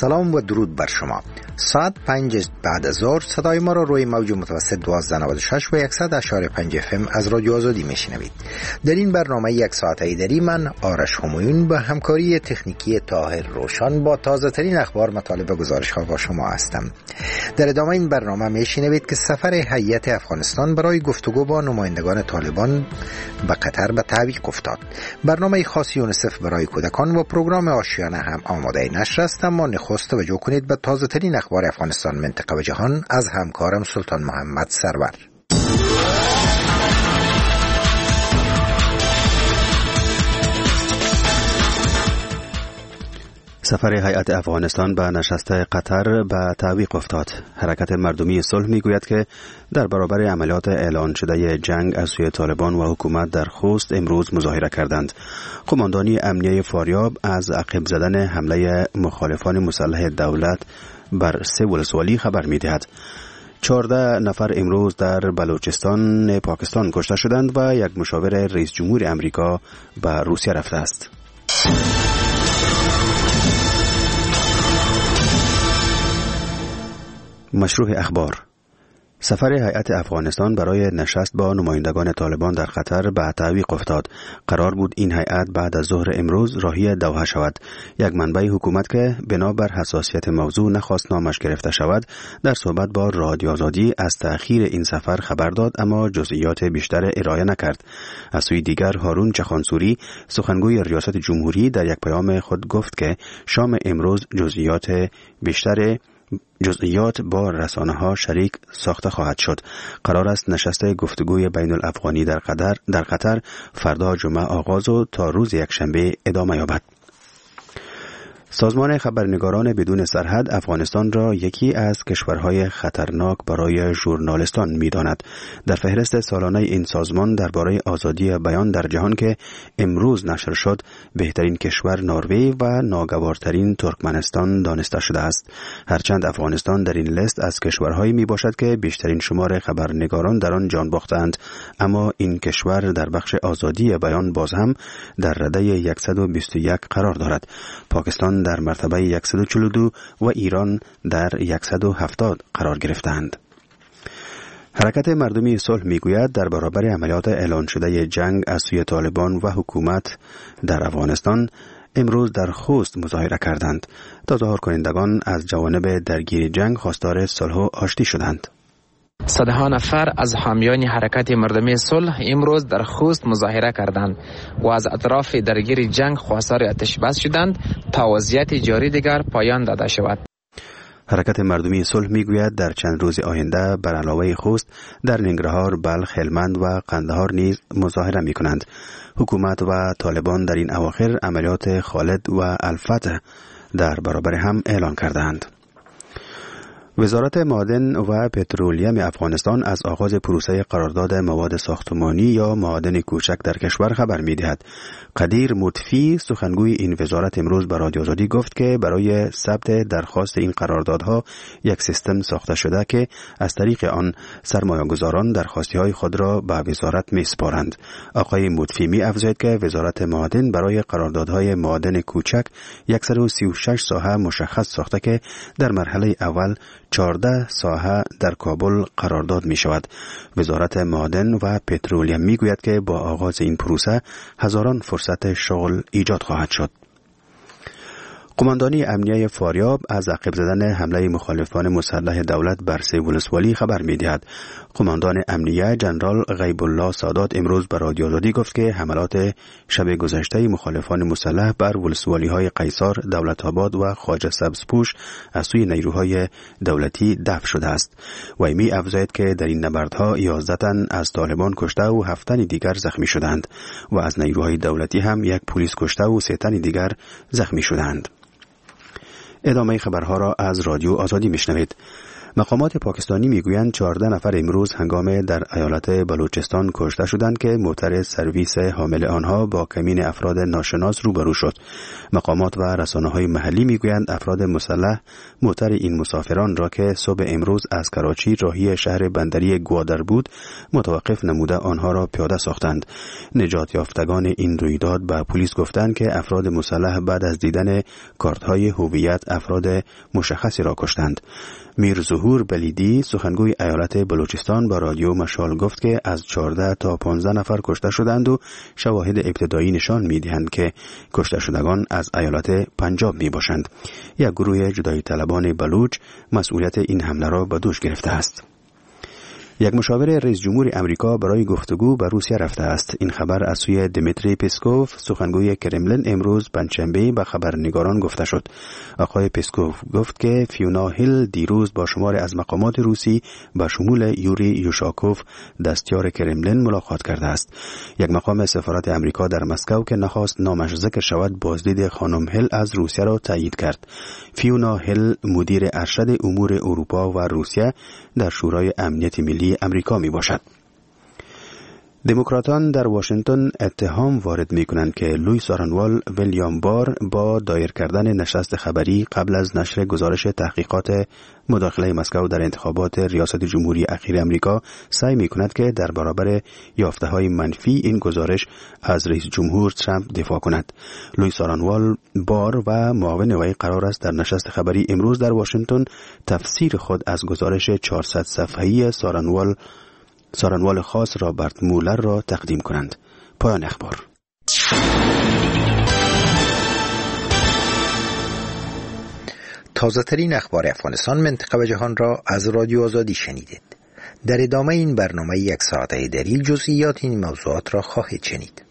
سلام و درود بر شما. ساعت 5 بعد از ظهر صدای ما را روی موج متوسط 1296 و 100.5 FM از رادیو آزادی میشنوید. در این برنامه یک ساعته ایدری من آرش همایون با همکاری تکنیکی طاهر روشن با تازه ترین اخبار، مطالب و گزارش ها با شما هستم. در ادامه این برنامه میشنوید که سفر هیئت افغانستان برای گفتگو با نمایندگان طالبان به قطر به تعویق افتاد. برنامه خاص یونیسف برای کودکان و پروگرام آشیانه هم آماده نشر است، اما نخست توجه کنید به تازه ترین اخبار افغانستان، منطقه و جهان از همکارم سلطان محمد سرور. سفر هیئت افغانستان به نشست قطر به تعویق افتاد. حرکت مردمی صلح میگوید که در برابر عملیات اعلان شده جنگ از سوی طالبان و حکومت در خوست امروز مظاهره کردند. قماندانی امنیه فاریاب از عقب زدن حمله مخالفان مسلح دولت بر 3 ولسوالی خبر میدهد. 14 نفر امروز در بلوچستان پاکستان کشته شدند و یک مشاور رئیس جمهور امریکا به روسیه رفته است. مشروع اخبار. سفر هیئت افغانستان برای نشست با نمایندگان طالبان در قطر به تعویق افتاد. قرار بود این هیئت بعد از ظهر امروز راهی دوحه شود. یک منبع حکومت که بنابر حساسیت موضوع نخواست نامش گرفته شود، در صحبت با رادیو آزادی از تأخیر این سفر خبر داد، اما جزئیات بیشتر ارائه نکرد. از سوی دیگر هارون چخانسوری، سخنگوی ریاست جمهوری، در یک پیام خود گفت که شام امروز جزئیات با رسانه ها شریک ساخته خواهد شد. قرار است نشست گفتگوی بین الافغانی در قطر فردا جمعه آغاز و تا روز یکشنبه ادامه یابد. سازمان خبرنگاران بدون سرحد افغانستان را یکی از کشورهای خطرناک برای ژورنالیستان می‌داند. در فهرست سالانه این سازمان درباره آزادی بیان در جهان که امروز نشر شد، بهترین کشور نروژ و ناگوارترین ترکمنستان دانسته شده است. هرچند افغانستان در این لیست از کشورهایی میباشد که بیشترین شمار خبرنگاران در آن جان باختند، اما این کشور در بخش آزادی بیان باز هم در رده 121 قرار دارد. پاکستان در مرتبه 142 و ایران در 170 قرار گرفتند. حرکت مردمی صلح میگوید در برابر عملیات اعلان شده جنگ از سوی طالبان و حکومت در افغانستان امروز در خوست مظاهره کردند. تظاهر کنندگان از جوانب درگیر جنگ خواستار صلح و آشتی شدند. صدها نفر از حامیان حرکت مردمی صلح امروز در خوست مظاهره کردند و از اطراف درگیر جنگ خواستار آتش بس شدند تا وضعیت جاری دیگر پایان داده شود. حرکت مردمی صلح میگوید در چند روز آینده بر علاوه خوست در ننگرهار، بلخ، هلمند و قندهار نیز مظاهره میکنند. حکومت و طالبان در این اواخر عملیات خالد و الفتح در برابر هم اعلان کردند. وزارت معادن و پترولیم افغانستان از آغاز پروسه قرارداد مواد ساختمانی یا معادن کوچک در کشور خبر می‌دهد. قدیر مطفی، سخنگوی این وزارت، امروز به رادیو آزادی گفت که برای ثبت درخواست این قراردادها یک سیستم ساخته شده که از طریق آن سرمایه‌گذاران درخواستی‌های خود را به وزارت می‌سپارند. آقای مطفی می‌افزاید که وزارت معادن برای قراردادهای معادن کوچک 136 ساحه مشخص ساخته که در مرحله اول 14 ساحه در کابل قرارداد می شود. وزارت معادن و پترولیم می گوید که با آغاز این پروسه هزاران فرصت شغل ایجاد خواهد شد. قماندانی امنیه فاریاب از عقب زدن حمله مخالفان مسلح دولت بر 3 ولسوالی خبر می‌دهد. قماندان امنیه جنرال غیب الله سادات امروز به رادیو آزادی گفت که حملات شب گذشته مخالفان مسلح بر ولسوالی‌های قیصار، دولت‌آباد و خواجه سبزپوش از سوی نیروهای دولتی دفع شده است. و می افزاید که در این نبردها 11 تن از طالبان کشته و 7 تن دیگر زخمی شدند و از نیروهای دولتی هم 1 پلیس کشته و 3 تن دیگر زخمی شدند. ادامه خبرها را از رادیو آزادی میشنوید. مقامات پاکستانی میگویند 14 نفر امروز هنگام در ایالت بلوچستان کشته شدند که موتر سرویس حامل آنها با کمین افراد ناشناس روبرو شد. مقامات و رسانه‌های محلی میگویند افراد مسلح موتر این مسافران را که صبح امروز از کراچی راهی شهر بندری گوادر بود متوقف نموده آنها را پیاده ساختند. نجات یافتگان این رویداد به پلیس گفتند که افراد مسلح بعد از دیدن کارت‌های هویت افراد مشخصی را کشتند. میر ظهور بلیدی سخنگوی ایالت بلوچستان با رادیو مشال گفت که از 14 تا 15 نفر کشته شدند و شواهد ابتدایی نشان می‌دهند که کشته شدگان از ایالت پنجاب میباشند. یک گروه جدایی طلبان بلوچ مسئولیت این حمله را به دوش گرفته است. یک مشاور رئیس جمهور امریکا برای گفتگو به روسیه رفته است. این خبر از سوی دمیتری پسکوف سخنگوی کرملین امروز پنجشنبه به خبرنگاران گفته شد. آقای پسکوف گفت که فیونا هیل دیروز با شماری از مقامات روسی به شمول یوری یوشاکوف دستیار کرملین ملاقات کرده است. یک مقام سفارت امریکا در مسکو که نخواست نامش ذکر شود بازدید خانم هیل از روسیه را تایید کرد. فیونا هیل مدیر ارشد امور اروپا و روسیه در شورای امنیت ملی امریکا می باشد. دموکراتان در واشنگتن اتهام وارد می کنند که لوئیس آرنوال ویلیام بار با دایر کردن نشست خبری قبل از نشر گزارش تحقیقات مداخله مسکو در انتخابات ریاست جمهوری اخیر امریکا سعی می کند که در برابر یافته های منفی این گزارش از رئیس جمهور ترامپ دفاع کند. لوئیس آرنوال بار و معاون وی قرار است در نشست خبری امروز در واشنگتن تفسیر خود از گزارش 400 صفحه‌ای سارنوال خاص رابرت مولر را تقدیم کنند. پایان اخبار. تازه ترین اخبار افغانستان، منطقه و جهان را از رادیو آزادی شنیدید. در ادامه این برنامه 1 ساعته دری جزئیات این موضوعات را خواهید شنید.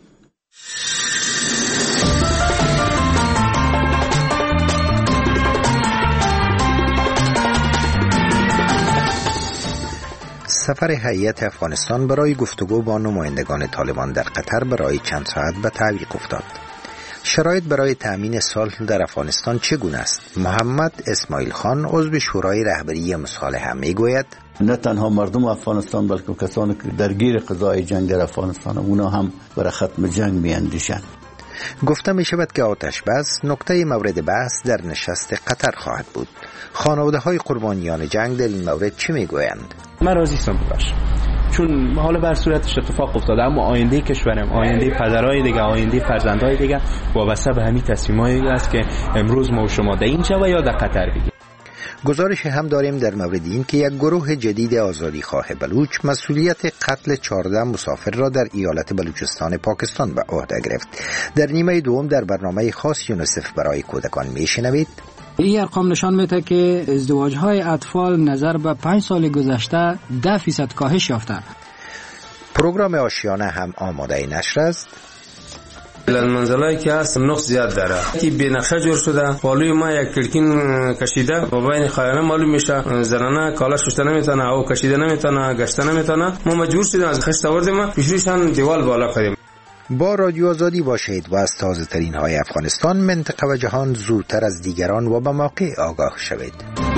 سفر هیئت افغانستان برای گفتگو با نمایندگان طالبان در قطر برای چند ساعت به تعویق افتاد. شرایط برای تأمین صلح در افغانستان چگونه است؟ محمد اسماعیل خان عضو شورای رهبری مصالحه میگوید نه تنها مردم افغانستان بلکه کسانی که درگیر قضای جنگ در افغانستان اونا هم برای ختم جنگ میاندیشند. گفته می شود که آتش بس نقطه مورد بحث در نشست قطر خواهد بود. خانواده های قربانیان جنگ در این مورد چه می گویند؟ من راضی هستم ببخشید، چون حالا بر صورتش اتفاق افتاده، اما آینده کشورم، آینده پدرای دیگه، آینده فرزندای دیگه وابسته به همین تصمیمایی است که امروز ما و شما در اینجا و یا در قطر بگیریم. گزارش هم داریم در مورد این که یک گروه جدید آزادی خواه بلوچ مسئولیت قتل 14 مسافر را در ایالت بلوچستان پاکستان به عهده گرفت. در نیمه دوم در برنامه خاص یونیسف برای کودکان میشنوید. این ارقام نشان میده که ازدواج‌های اطفال نظر به 5 سال گذشته 10% کاهش یافته. پروگرام آشیانه هم آماده نشر است. منزلایی که هست نقص زیاد داره که بنقشه جور شده، بالوی ما یک کلکین کشیده و بین خایانه معلوم میشه، زنانه کالا شسته نمیتونه او کشیده نمیتونه، گشته نمیتونه. ما مجبور شدیم از خشت آوردیم پیشریشان دیوال بالا کردیم. با رادیو آزادی باشید و از تازه ترین های افغانستان، منطقه و جهان زودتر از دیگران و به موقع آگاه شوید.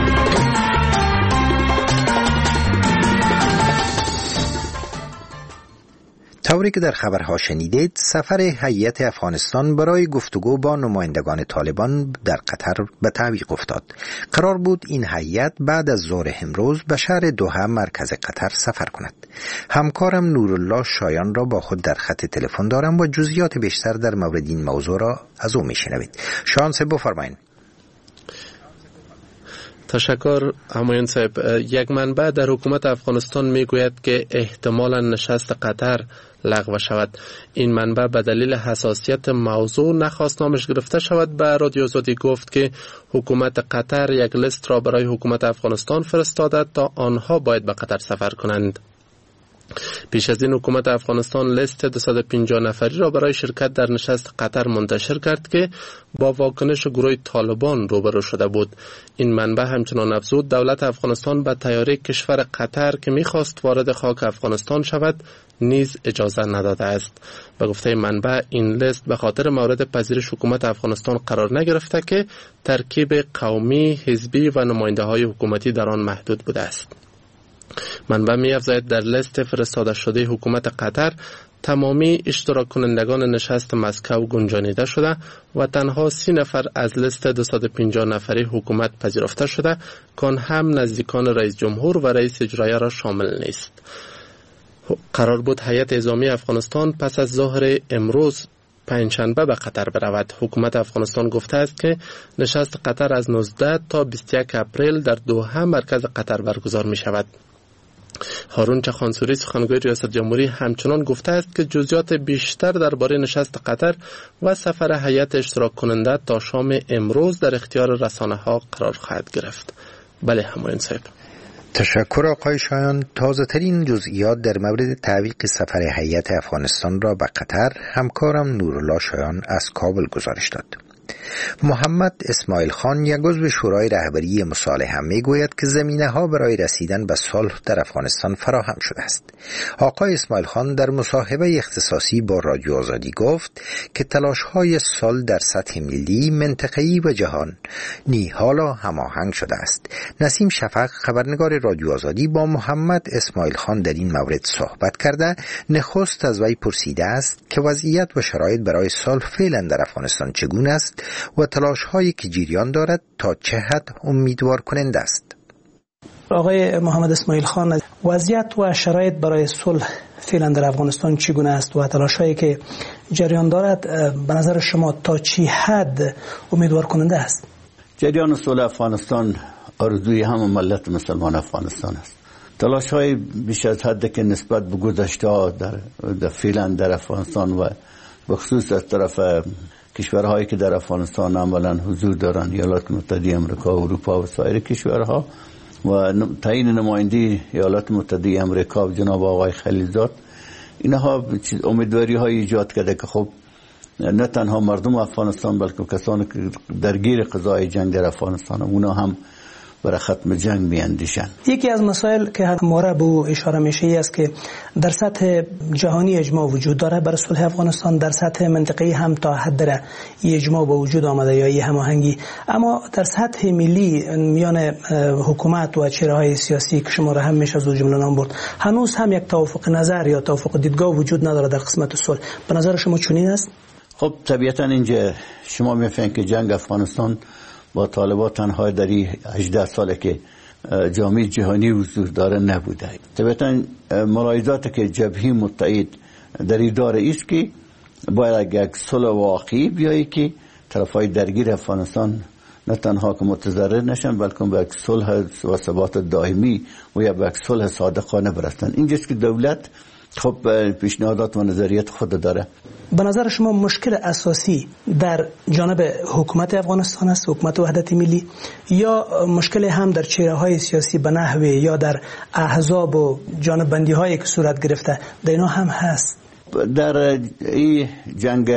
طوری که در خبرها شنیدید، سفر هیئت افغانستان برای گفتگو با نمایندگان طالبان در قطر به تعویق افتاد. قرار بود این هیئت بعد از ظهر امروز به شهر دوحه مرکز قطر سفر کند. همکارم نورالله شایان را با خود در خط تلفن دارم و جزئیات بیشتر در مورد این موضوع را از او میشنوید. شایان صاحب بفرمایید. تشکر همایون صاحب. یک منبع در حکومت افغانستان میگوید که احتمالا نشست قطر لغو شود. این منبع به دلیل حساسیت موضوع نخواست نامش گرفته شود. به رادیو آزادی گفت که حکومت قطر یک لیست را برای حکومت افغانستان فرستاده تا آنها باید به قطر سفر کنند. پیش از این حکومت افغانستان لیست 250 نفری را برای شرکت در نشست قطر منتشر کرد که با واکنش گروه طالبان روبرو شده بود. این منبع همچنان افزود دولت افغانستان به طیاره کشور قطر که می‌خواست وارد خاک افغانستان شود نیز اجازه نداده است. به گفته منبع این لیست به خاطر مورد پذیرش حکومت افغانستان قرار نگرفته که ترکیب قومی، حزبی و نماینده‌های حکومتی در آن محدود بوده است. منبع می‌افزاید در لیست فرستاده شده حکومت قطر تمامی اشتراک کنندگان نشست مسکو گنجانیده شده و تنها 30 نفر از لیست 250 نفری حکومت پذیرفته شده که هم نزدیکان رئیس جمهور و رئیس اجرایی را شامل نیست. قرار بود هیئت نظامی افغانستان پس از ظهر امروز پنجشنبه به قطر برود. حکومت افغانستان گفته است که نشست قطر از 19 تا 21 اپریل در دوحه مرکز قطر برگزار می شود. هارون چخانسوری سخنگوی ریاست جمهوری همچنان گفته است که جزئیات بیشتر درباره نشست قطر و سفر هیئت اشتراک کننده تا شام امروز در اختیار رسانه‌ها قرار خواهد گرفت. بله همایون صاحب. تشکر آقای شایان. تازه ترین جزئیات در مورد تعویق سفر هیئت افغانستان را به قطر همکارم نورالله شایان از کابل گزارش داد. محمد اسماعیل خان یک عضو شورای رهبری مصالحه میگوید که زمینه‌ها برای رسیدن به صلح در افغانستان فراهم شده است. آقای اسماعیل خان در مصاحبه اختصاصی با رادیو آزادی گفت که تلاش‌های صلح در سطح ملی، منطقه‌ای و جهانی حالا هماهنگ شده است. نسیم شفق خبرنگار رادیو آزادی با محمد اسماعیل خان در این مورد صحبت کرده نخست از وی پرسیده است که وضعیت و شرایط برای صلح فعلا در افغانستان چگونه است و تلاش‌هایی که جریان دارد تا چه حد امیدوار کننده است. آقای محمد اسماعیل خان، وضعیت و شرایط برای صلح فعلا در افغانستان چگونه است و تلاش‌هایی که جریان دارد به نظر شما تا چه حد امیدوار کننده است؟ جریان صلح افغانستان آرزوی همه ملت مسلمان افغانستان است. تلاش‌های بیش از حد که نسبت به گذشته در فعلا در افغانستان و بخصوص از طرف کشورهایی که در افغانستان عملاً حضور دارند، ایالات متحده آمریکا، اروپا و سایر کشورها و تعیین نماینده ایالات متحده آمریکا و جناب آقای خلیلزاد، اینها امیدواری های ایجاد کرده که خب نه تنها مردم افغانستان بلکه کسانی که درگیر قضای جنگ در افغانستان اونا هم برای ختم جنگ میاندیشن. یکی از مسائل که همواره به اشاره میشه است که در سطح جهانی اجماع وجود داره برای صلح افغانستان، در سطح منطقه‌ای هم تا حد اجماع به وجود آمده یا هماهنگی، اما در سطح ملی میان حکومت و چهره‌های سیاسی که شما را هم میشه از جمله نام برد، هنوز هم یک توافق نظر یا توافق دیدگاه وجود نداره در قسمت صلح. به نظر شما چنین است؟ خب طبیعتاً اینجا شما میفهمید که جنگ افغانستان با طالبان تنها در 18 ساله که جامعه جهانی حضور داره نبوده. طبعا ملاحظاتی که جبهه متحد در داره است که باید یک صلح واقعی بیایی که طرفای درگیر افغانستان نه تنها که متضرر نشن بلکه به یک صلح و ثبات دائمی و یا به یک صلح صادقانه برسن. اینجاست که دولت خب پیشنهادات و نظریات خود داره. به نظر شما مشکل اساسی در جانب حکومت افغانستان است، حکومت وحدت ملی، یا مشکل هم در چهره‌های سیاسی به نحوی یا در احزاب و جانب بندی هایی که صورت گرفته در اینا هم هست؟ در این جنگ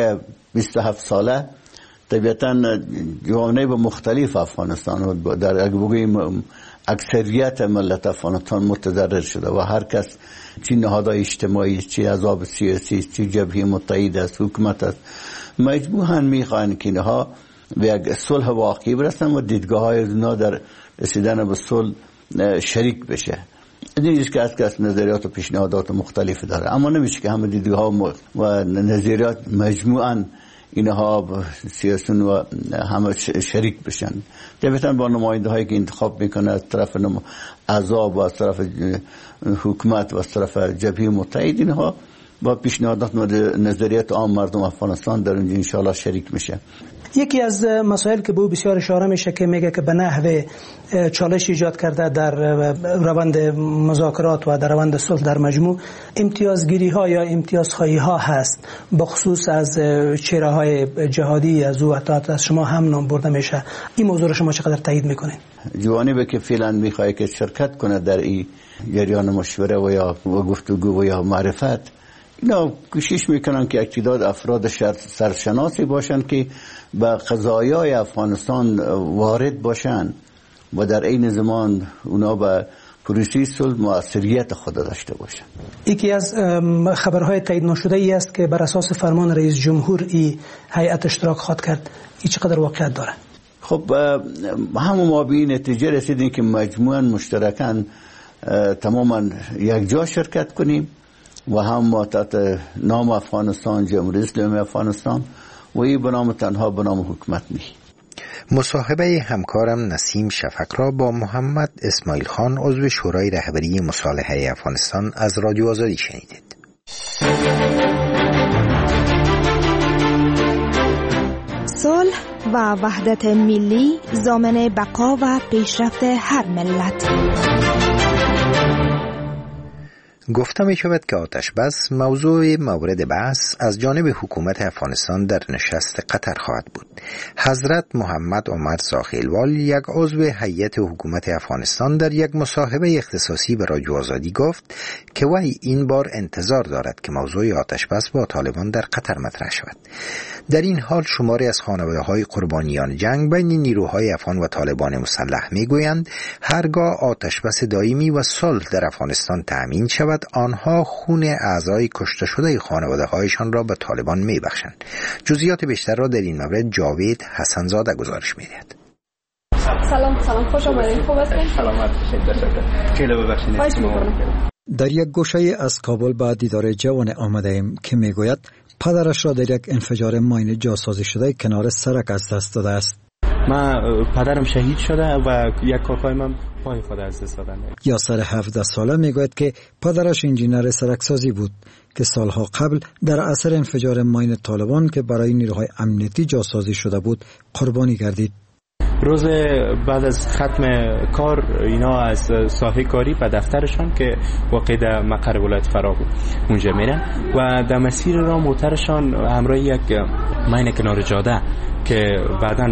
27 ساله طبیعتاً جوانب مختلف افغانستان در اگه بگوییم اکثریت ملت افغانستان متضرر شده و هر کس چی نهادهای اجتماعی، چی احزاب سیاسی، چی جبهه متحد است، حکومت است، مجموعاً میخواهند که اینها به یک صلح واقعی برسن و دیدگاه‌های اونا در رسیدن به صلح شریک بشه. این که از کس نظریات و پیشنهادات مختلف داره، اما نمیشه که همه دیدگاه‌ها و نظریات مجموعاً اینها سیاسیون و همه شریک بشن. طبعاً با نماینده هایی که انتخاب میکنه از طرف احزاب و از طرف حکومت و از طرف جبهه متحد، اینها با پیشنهادات و نظریات عام مردم افغانستان در اونجا انشاءالله شریک میشه. یکی از مسائل که به او بسیار اشاره میشه که میگه که به نحو چالش ایجاد کرده در روند مذاکرات و در روند صلح در مجموع امتیازگیری ها یا امتیازخواهی ها هست، بخصوص از چهره های جهادی از او حتی از شما هم نام برده میشه. این موضوع رو شما چقدر تایید میکنین؟ جوانبی که فعلا میخواد که شرکت کنه در این جریان مشوره و یا گفتگو و یا معرفت، اینا کوشش میکنن که اقتدار افراد سرشناسی باشن که به قضایای افغانستان وارد باشن و در این زمان اونا به پروسه صلح مؤثریت خود داشته باشن. یکی از خبرهای تایید نشده ای است که بر اساس فرمان رئیس جمهور این هیئت اشتراک خواهد کرد. این چقدر واقعیت داره؟ خب همون ما به این نتیجه رسیدیم که مجموعاً مشترکاً تماما یک جا شرکت کنیم و هم ما تحت نام افغانستان، جمهوری اسلامی افغانستان و این بنام تنها بنام حکومت نیست. مصاحبه همکارم نسیم شفق را با محمد اسماعیل خان عضو شورای رهبری مصالحه افغانستان از رادیو آزادی شنیدید. صلح و وحدت ملی ضامن بقا و پیشرفت هر ملت. گفته می شود که آتش بس موضوع مورد بحث از جانب حکومت افغانستان در نشست قطر خواهد بود. حضرت محمد عمر زاخیلوال، یک عضو هیئت حکومت افغانستان، در یک مصاحبه اختصاصی به رادیو آزادی گفت که وی این بار انتظار دارد که موضوع آتش بس با طالبان در قطر مطرح شود. در این حال شماری از خانواده‌های قربانیان جنگ بین نیروهای افغان و طالبان مسلح میگویند هرگاه آتش بس دائمی و صلح در افغانستان تأمین شود، آنها خون اعضای کشته شده خانواده‌هایشان را به طالبان میبخشند. جزئیات بیشتر را در این مورد جاوید حسنزاده گزارش می‌دهد. سلام خوش آمدید. خوب هستین؟ سلامت باشید. خیلی ببخشید. در یک گوشه از کابل به دیدار جوان آمده ایم که میگوید پدرش را در یک انفجار ماین جاسازی شده کنار سرک از دست داده است. من پدرم شهید شده و یک کاکای من پای خود از دست دادن. یاسر 17 ساله میگوید که پدرش انجینر سرکسازی بود که سالها قبل در اثر انفجار ماین طالبان که برای نیروهای امنیتی جاسازی شده بود قربانی گردید. روز بعد از ختم کار اینا از ساحه کاری و دفترشان که واقع در مقر ولایت فراه بود اونجا میرن و در مسیر را موترشان همراه یک ماین کنار جاده که بعداً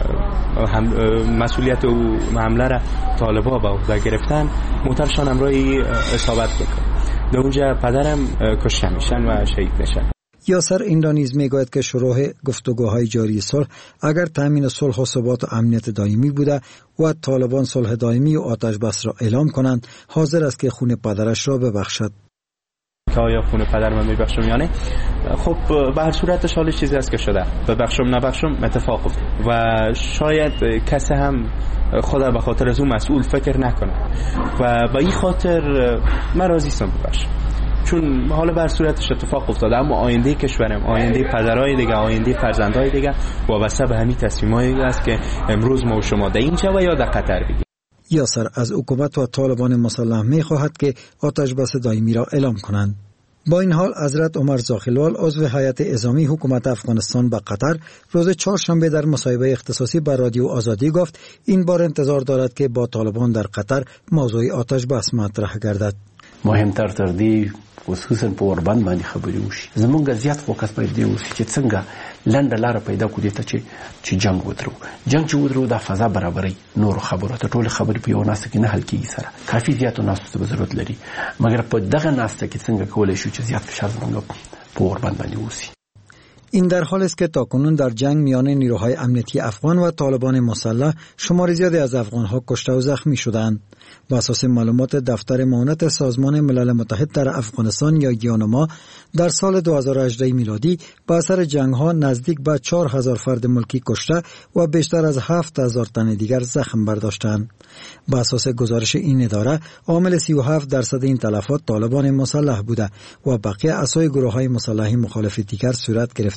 مسئولیت او حمله را طالبا به عهده گرفتن، موترشان همراهی اصابت میکنه. در اونجا پدرم کشته میشن و شهید میشن. یاسر این را نیز میگوید که شروع گفتگوهای جاری صلح اگر تامین صلح و ثبات و امنیت دائمی بوده و طالبان صلح دائمی و آتش بس را اعلام کنند، حاضر است که خون پدرش را ببخشد. که آیا خون پدر من میبخشم یا نه؟ خب به هر صورتش حال چیزی است که شده، ببخشم نبخشم اتفاق افتاد و شاید کسی هم خدا به خاطر از اون مسئول فکر نکنه و به این خاطر من راضی هستم ببخشم، چون حالا به هر صورتش اتفاق افتاده، اما آینده کشورم، آینده پدرای دیگه، آینده فرزندای دیگه وابسته به همین تصمیمایی است که امروز ما و شما در اینجا و یا در قطر بگیم. یاسر از حکومت و طالبان مسلح می‌خواهد که آتش بس دائمی را اعلام کنند. با این حال حضرت عمر زاخیلوال عضو هیئت اعزامی حکومت افغانستان به قطر روز چهارشنبه در مصاحبه اختصاصی با رادیو آزادی گفت این بار انتظار دارد که با طالبان در قطر موضوع آتش بس مطرح گردد. مهمتر تر دی خصوصا په اوربند باندې خبرې وشي. زمونږ زیات فوکس باید دی وشي چې څنګه لنډه لاره پیدا کړو ته چې جنگ ودرو د فضا برابرۍ نور خبرو ته ټول خبرې په یو ناسته کې نه حل کیږي سره کافي زیاتو ناسته ته ضرورت لري، مګر په دغه ناسته کې څنګه کولای شو چې زیات فشار زمونږ په اوربند باندې وشي. این در حالی است که تاکنون در جنگ میان نیروهای امنیتی افغان و طالبان مسلح شمار زیادی از افغانها کشته و زخمی شدند. بر اساس معلومات دفتر معاونت سازمان ملل متحد در افغانستان یا یونما در سال 2018 میلادی با اثر جنگ‌ها نزدیک به 4000 فرد ملکی کشته و بیشتر از 7000 تن دیگر زخم برداشتند. بر اساس گزارش این اداره عامل 37% این تلفات طالبان مسلح بوده و بقیه اعضای گروه‌های مسلح مخالف دیگر صورت گرفته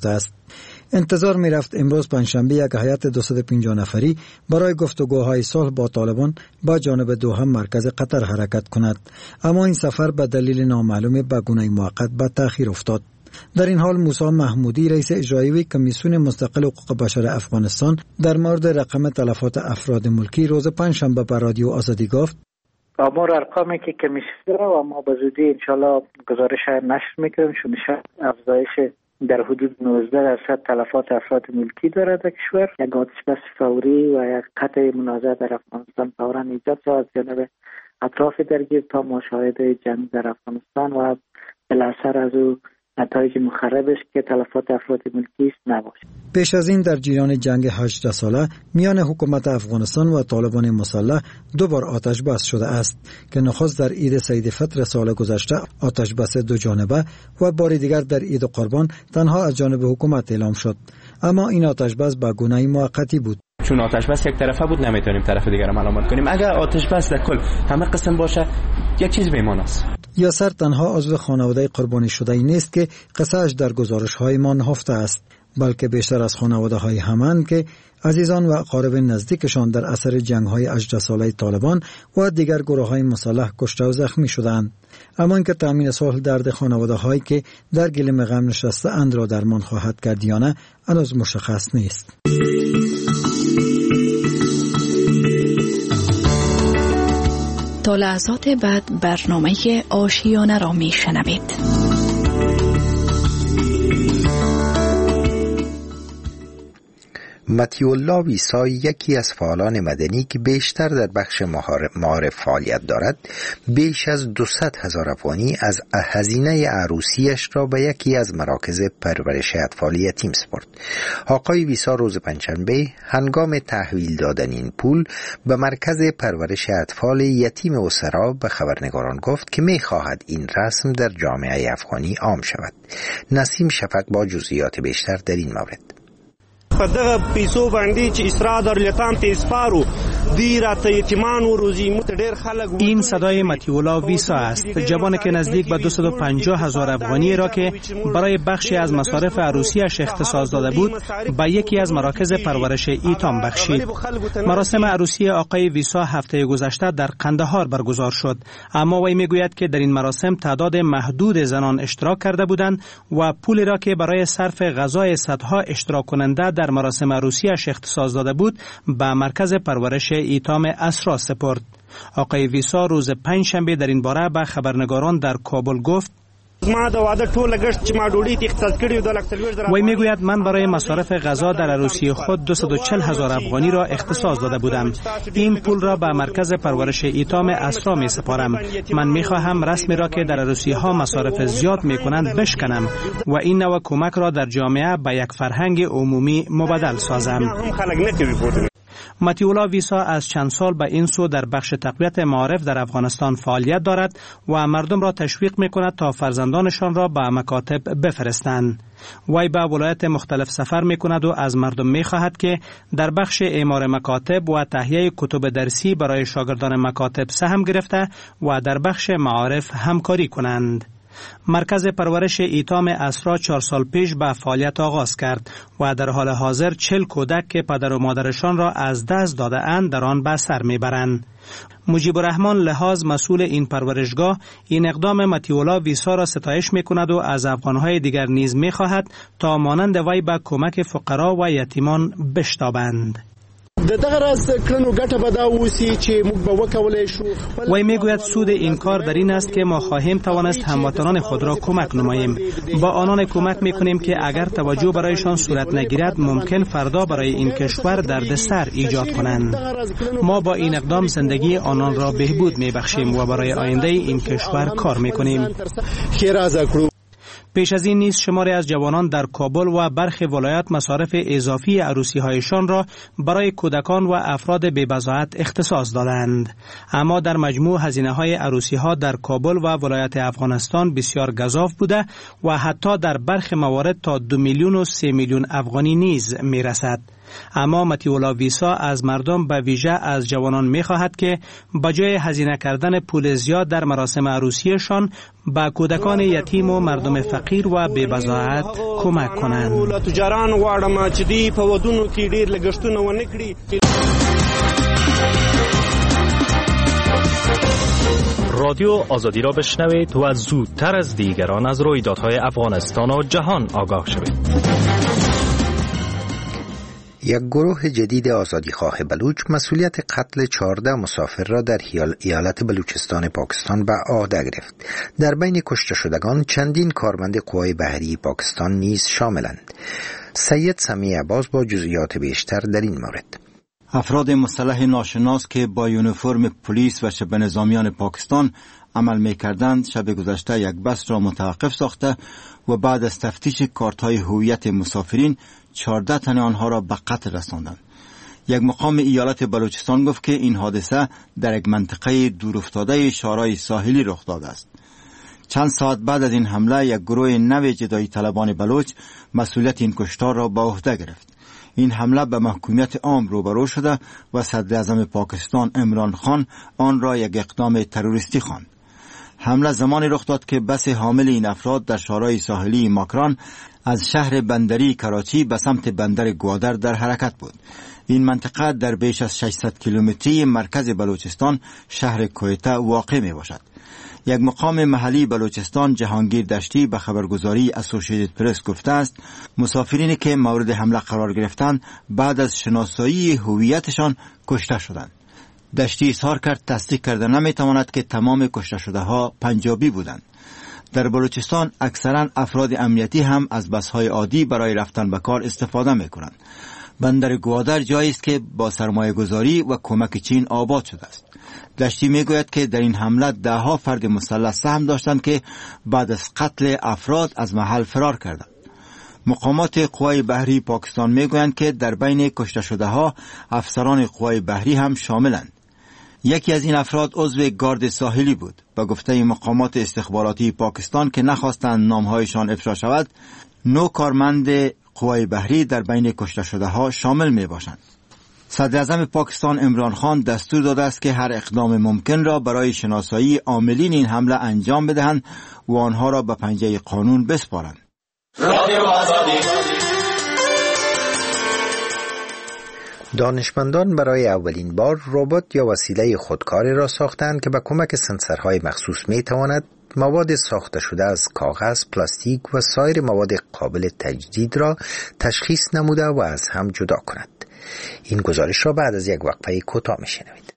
گرفته است. انتظار می رفت امروز پنجشنبه یک هیئت 250 نفری برای گفتگوهای صلح با طالبان با جانب دوحه مرکز قطر حرکت کند، اما این سفر به دلیل نامعلوم به گونه موقت به تأخیر افتاد. در این حال موسی محمودی رئیس اجرایی کمیسیون مستقل حقوق بشر افغانستان در مورد رقم تلفات افراد ملکی روز پنجشنبه به رادیو آزادی گفت: آمار ارقامی که کمیسیون داره و ما به زودی انشالله گزارش نشر میکنیم، چون افزایش در حدود 19% تلفات افراد ملکی دارد در کشور. یک آتش بس فوری و یک قطع منازعه در افغانستان فوراً ایجاد شد از جانب اطراف درگیر تا مشاهده جنگ در افغانستان و بالاثر از او نتایج مخربش که تلفات افراد ملکی است نباشد. پیش از این در جریان جنگ 18 ساله میان حکومت افغانستان و طالبان مسلح دو بار آتش بس شده است که نخست در عید سید فطر سال گذشته آتش بس دو جانبه و بار دیگر در عید قربان تنها از جانب حکومت اعلام شد، اما این آتش بس به گونه موقتی بود. چون آتش بس یک طرفه بود نمیتونیم طرف دیگر رو ملامت کنیم. اگر آتش بس در کل همه قسم باشه یک چیز میمونه است. یاسر تنها عضو خانواده قربانی شده ای نیست که قصه‌اش در گزارش‌های ما نهفته است، بلکه بیشتر از خانواده‌های همند که عزیزان و اقارب نزدیکشان در اثر جنگ‌های 18 ساله طالبان و دیگر گروه‌های مسلح کشته و زخمی شدند. اما اینکه تامین صلح درد خانواده‌هایی که در گلیم غم نشسته اند را درمان خواهد کرد یا نه هنوز مشخص نیست. تا لحظات بعد برنامه آشیانه را می شنوید. مطیع الله ویسا یکی از فعالان مدنی که بیشتر در بخش معارف فعالیت دارد، بیش از 200,000 افغانی از هزینه عروسیش را به یکی از مراکز پرورش اطفال یتیم سپرد. آقای ویسا روز پنجشنبه هنگام تحویل دادن این پول به مرکز پرورش اطفال یتیم اسرا به خبرنگاران گفت که می خواهد این رسم در جامعه افغانی عام شود. نسیم شفق با جزئیات بیشتر در این مورد. په دغه پیسو باندې چې اسرا در یتام ته اسپارو دی راته یتیمانو روزی مت ډیر خلک. این صدای مطیع الله ویسا است، جوانی که نزدیک به 250,000 افغانی را که برای بخشی از مصارف عروسیش اختصاص داده بود به یکی از مراکز پرورش ایتام بخشید. مراسم عروسی آقای ویسا هفته گذشته در قندهار برگزار شد، اما وی میگوید که در این مراسم تعداد محدود زنان اشتراک کرده بودند و پولی را که برای صرف غذای صدها اشتراک کننده در مراسم عروسیش اختصاص داده بود به مرکز پرورش ایتام اسرا سپرد. آقای ویسا روز پنجشنبه در این باره به خبرنگاران در کابل گفت: وی میگوید من برای مصارف غذا در عروسی خود 240,000 افغانی را اختصاص داده بودم. این پول را به مرکز پرورش ایتام اسرا می سپارم. من می خواهم رسمی را که در عروسی ها مصارف زیاد می کنند بشکنم و این نوع کمک را در جامعه به یک فرهنگ عمومی مبدل سازم. مطیع الله ویسا از چند سال به این سو در بخش تقویت معارف در افغانستان فعالیت دارد و مردم را تشویق می کند تا فرزندانشان را به مکاتب بفرستند. وی به ولایت مختلف سفر می کند و از مردم می خواهد که در بخش اعمار مکاتب و تهیه کتب درسی برای شاگردان مکاتب سهم گرفته و در بخش معارف همکاری کنند. مرکز پرورش ایتام اسرا 4 سال پیش به فعالیت آغاز کرد و در حال حاضر 40 کودک که پدر و مادرشان را از دست داده اند در آن به سر میبرند. مجیب الرحمن لحاظ مسئول این پرورشگاه این اقدام مطیع الله ویسا را ستایش میکند و از افغانهای دیگر نیز میخواهد تا مانند وی به کمک فقرا و یتیمان بشتابند. وی میگوید سود این کار در این است که ما خواهیم توانست هموطنان خود را کمک نماییم. با آنان کمک میکنیم که اگر توجه برایشان صورت نگیرد ممکن فردا برای این کشور دردسر ایجاد کنند. ما با این اقدام زندگی آنان را بهبود میبخشیم و برای آینده این کشور کار میکنیم. پیش از این نیز شماری از جوانان در کابل و برخی ولایات مصارف اضافی عروسی هایشان را برای کودکان و افراد بی‌بضاعت اختصاص دادند. اما در مجموع هزینه های عروسی ها در کابل و ولایت افغانستان بسیار گزاف بوده و حتی در برخی موارد تا 2 میلیون و 3 میلیون افغانی نیز می رسد. اما متیولا ویسا از مردم به ویژه از جوانان می خواهد که به جای هزینه کردن پول زیاد در مراسم عروسیشان به کودکان یتیم و مردم فقیر و بی بضاعت کمک کنند. تجاران غواړم چې دی په ودونو کې ډیر لګښتونه ونه کړي. رادیو آزادی را بشنوید و زودتر از دیگران از رویدادهای افغانستان و جهان آگاه شوید. یک گروه جدید آزادیخواه بلوچ مسئولیت قتل 14 مسافر را در ایالت بلوچستان پاکستان به عهده گرفت. در بین کشته شدگان چندین کارمند قوای بحری پاکستان نیز شاملند. سید سمیع عباس با جزئیات بیشتر در این مورد. افراد مسلح ناشناس که با یونیفرم پلیس و شبه نظامیان پاکستان عمل می‌کردند شب گذشته یک بس را متوقف ساخته و بعد از تفتیش کارت‌های هویت مسافرین 14 تن آنها را به قتل رساندند. یک مقام ایالت بلوچستان گفت که این حادثه در یک منطقه دورافتاده شارای ساحلی رخ داده است. چند ساعت بعد از این حمله یک گروه نو جدایی طلبان بلوچ مسئولیت این کشتار را به عهده گرفت. این حمله به محکومیت عام روبرو شده و صدر اعظم پاکستان عمران خان آن را یک اقدام تروریستی خواند. حمله زمانی رخ داد که بس حامل این افراد در شارای ساحلی ماکران از شهر بندری کراچی به سمت بندر گوادر در حرکت بود. این منطقه در بیش از 600 کیلومتری مرکز بلوچستان شهر کویته واقع می باشد. یک مقام محلی بلوچستان جهانگیر دشتی به خبرگزاری اسوسییتد پرس گفته است مسافرینی که مورد حمله قرار گرفتند بعد از شناسایی هویتشان کشته شدند. دشتی اظهار کرد تصدیق کرده نمیتواند که تمام کشته شده ها پنجابی بودند. در بلوچستان اکثرا افراد امنیتی هم از بس‌های عادی برای رفتن به کار استفاده می‌کنند. بندر گوادر جایی است که با سرمایه‌گذاری و کمک چین آباد شده است. دشتی میگوید که در این حمله 10 فرد مسلح سهم داشتند که بعد از قتل افراد از محل فرار کردند. مقامات قوای بحری پاکستان میگویند که در بین کشته شده ها افسران قوای بحری هم شاملند. یکی از این افراد عضو گارد ساحلی بود. با گفته مقامات استخباراتی پاکستان که نخواستند نامهایشان افشا شود، 9 کارمند قوای بحری در بین کشته شده ها شامل می باشند. صدر اعظم پاکستان عمران خان دستور داده است که هر اقدام ممکن را برای شناسایی عاملین این حمله انجام بدهند و آنها را به پنجه قانون بسپارند. دانشمندان برای اولین بار ربات یا وسیله خودکاری را ساختند که با کمک سنسورهای مخصوص می تواند مواد ساخته شده از کاغذ، پلاستیک و سایر مواد قابل تجدید را تشخیص نموده و از هم جدا کند. این گزارش را بعد از یک وقفه کوتاه میشنوید.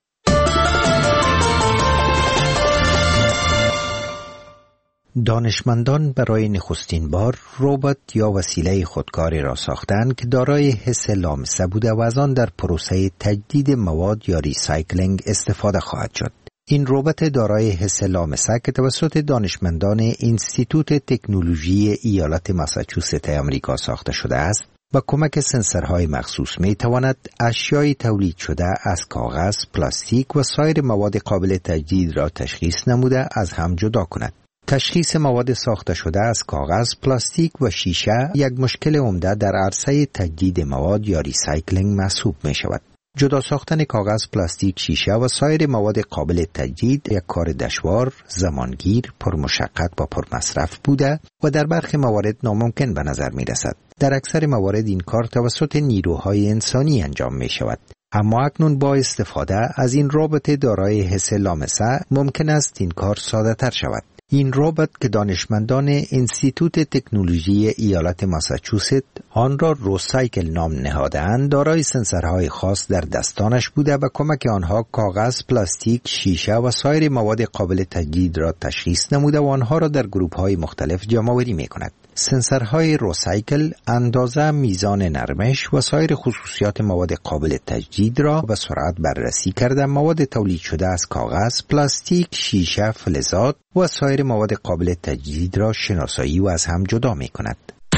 دانشمندان برای نخستین بار ربات یا وسیله خودکاری را ساختند که دارای حس لامسه بوده و از آن در پروسه تجدید مواد یا ریسایکلینگ استفاده خواهد شد. این ربات دارای حس لامسه که توسط دانشمندان انستیتوت تکنولوژی ایالت ماساچوست آمریکا ساخته شده است، با کمک سنسورهای مخصوص می تواند اشیای تولید شده از کاغذ، پلاستیک و سایر مواد قابل تجدید را تشخیص نموده از هم جدا کند. تشخیص مواد ساخته شده از کاغذ، پلاستیک و شیشه یک مشکل عمده در عرصه تجدید مواد یا ریسایکلینگ محسوب می شود. جدا ساختن کاغذ، پلاستیک، شیشه و سایر مواد قابل تجدید یک کار دشوار، زمانگیر، پرمشقت و پرمصرف بوده و در برخی موارد ناممکن به نظر می رسد. در اکثر موارد این کار توسط نیروهای انسانی انجام می شود. اما اکنون با استفاده از این ربات دارای حس لامسه ممکن است این کار ساده تر شود. این ربات که دانشمندان انستیتوت تکنولوژی ایالت ماساچوست آن را روسایکل نام نهاده‌اند، دارای سنسورهای خاص در دستانش بوده و کمک آنها کاغذ، پلاستیک، شیشه و سایر مواد قابل تجدید را تشخیص نموده و آنها را در گروه‌های مختلف جمع‌آوری می‌کند. سنسورهای روسایکل اندازه، میزان نرمش و سایر خصوصیات مواد قابل تجدید را به سرعت بررسی کرده مواد تولید شده از کاغذ، پلاستیک، شیشه، فلزات و سایر مواد قابل تجدید را شناسایی و از هم جدا می کند.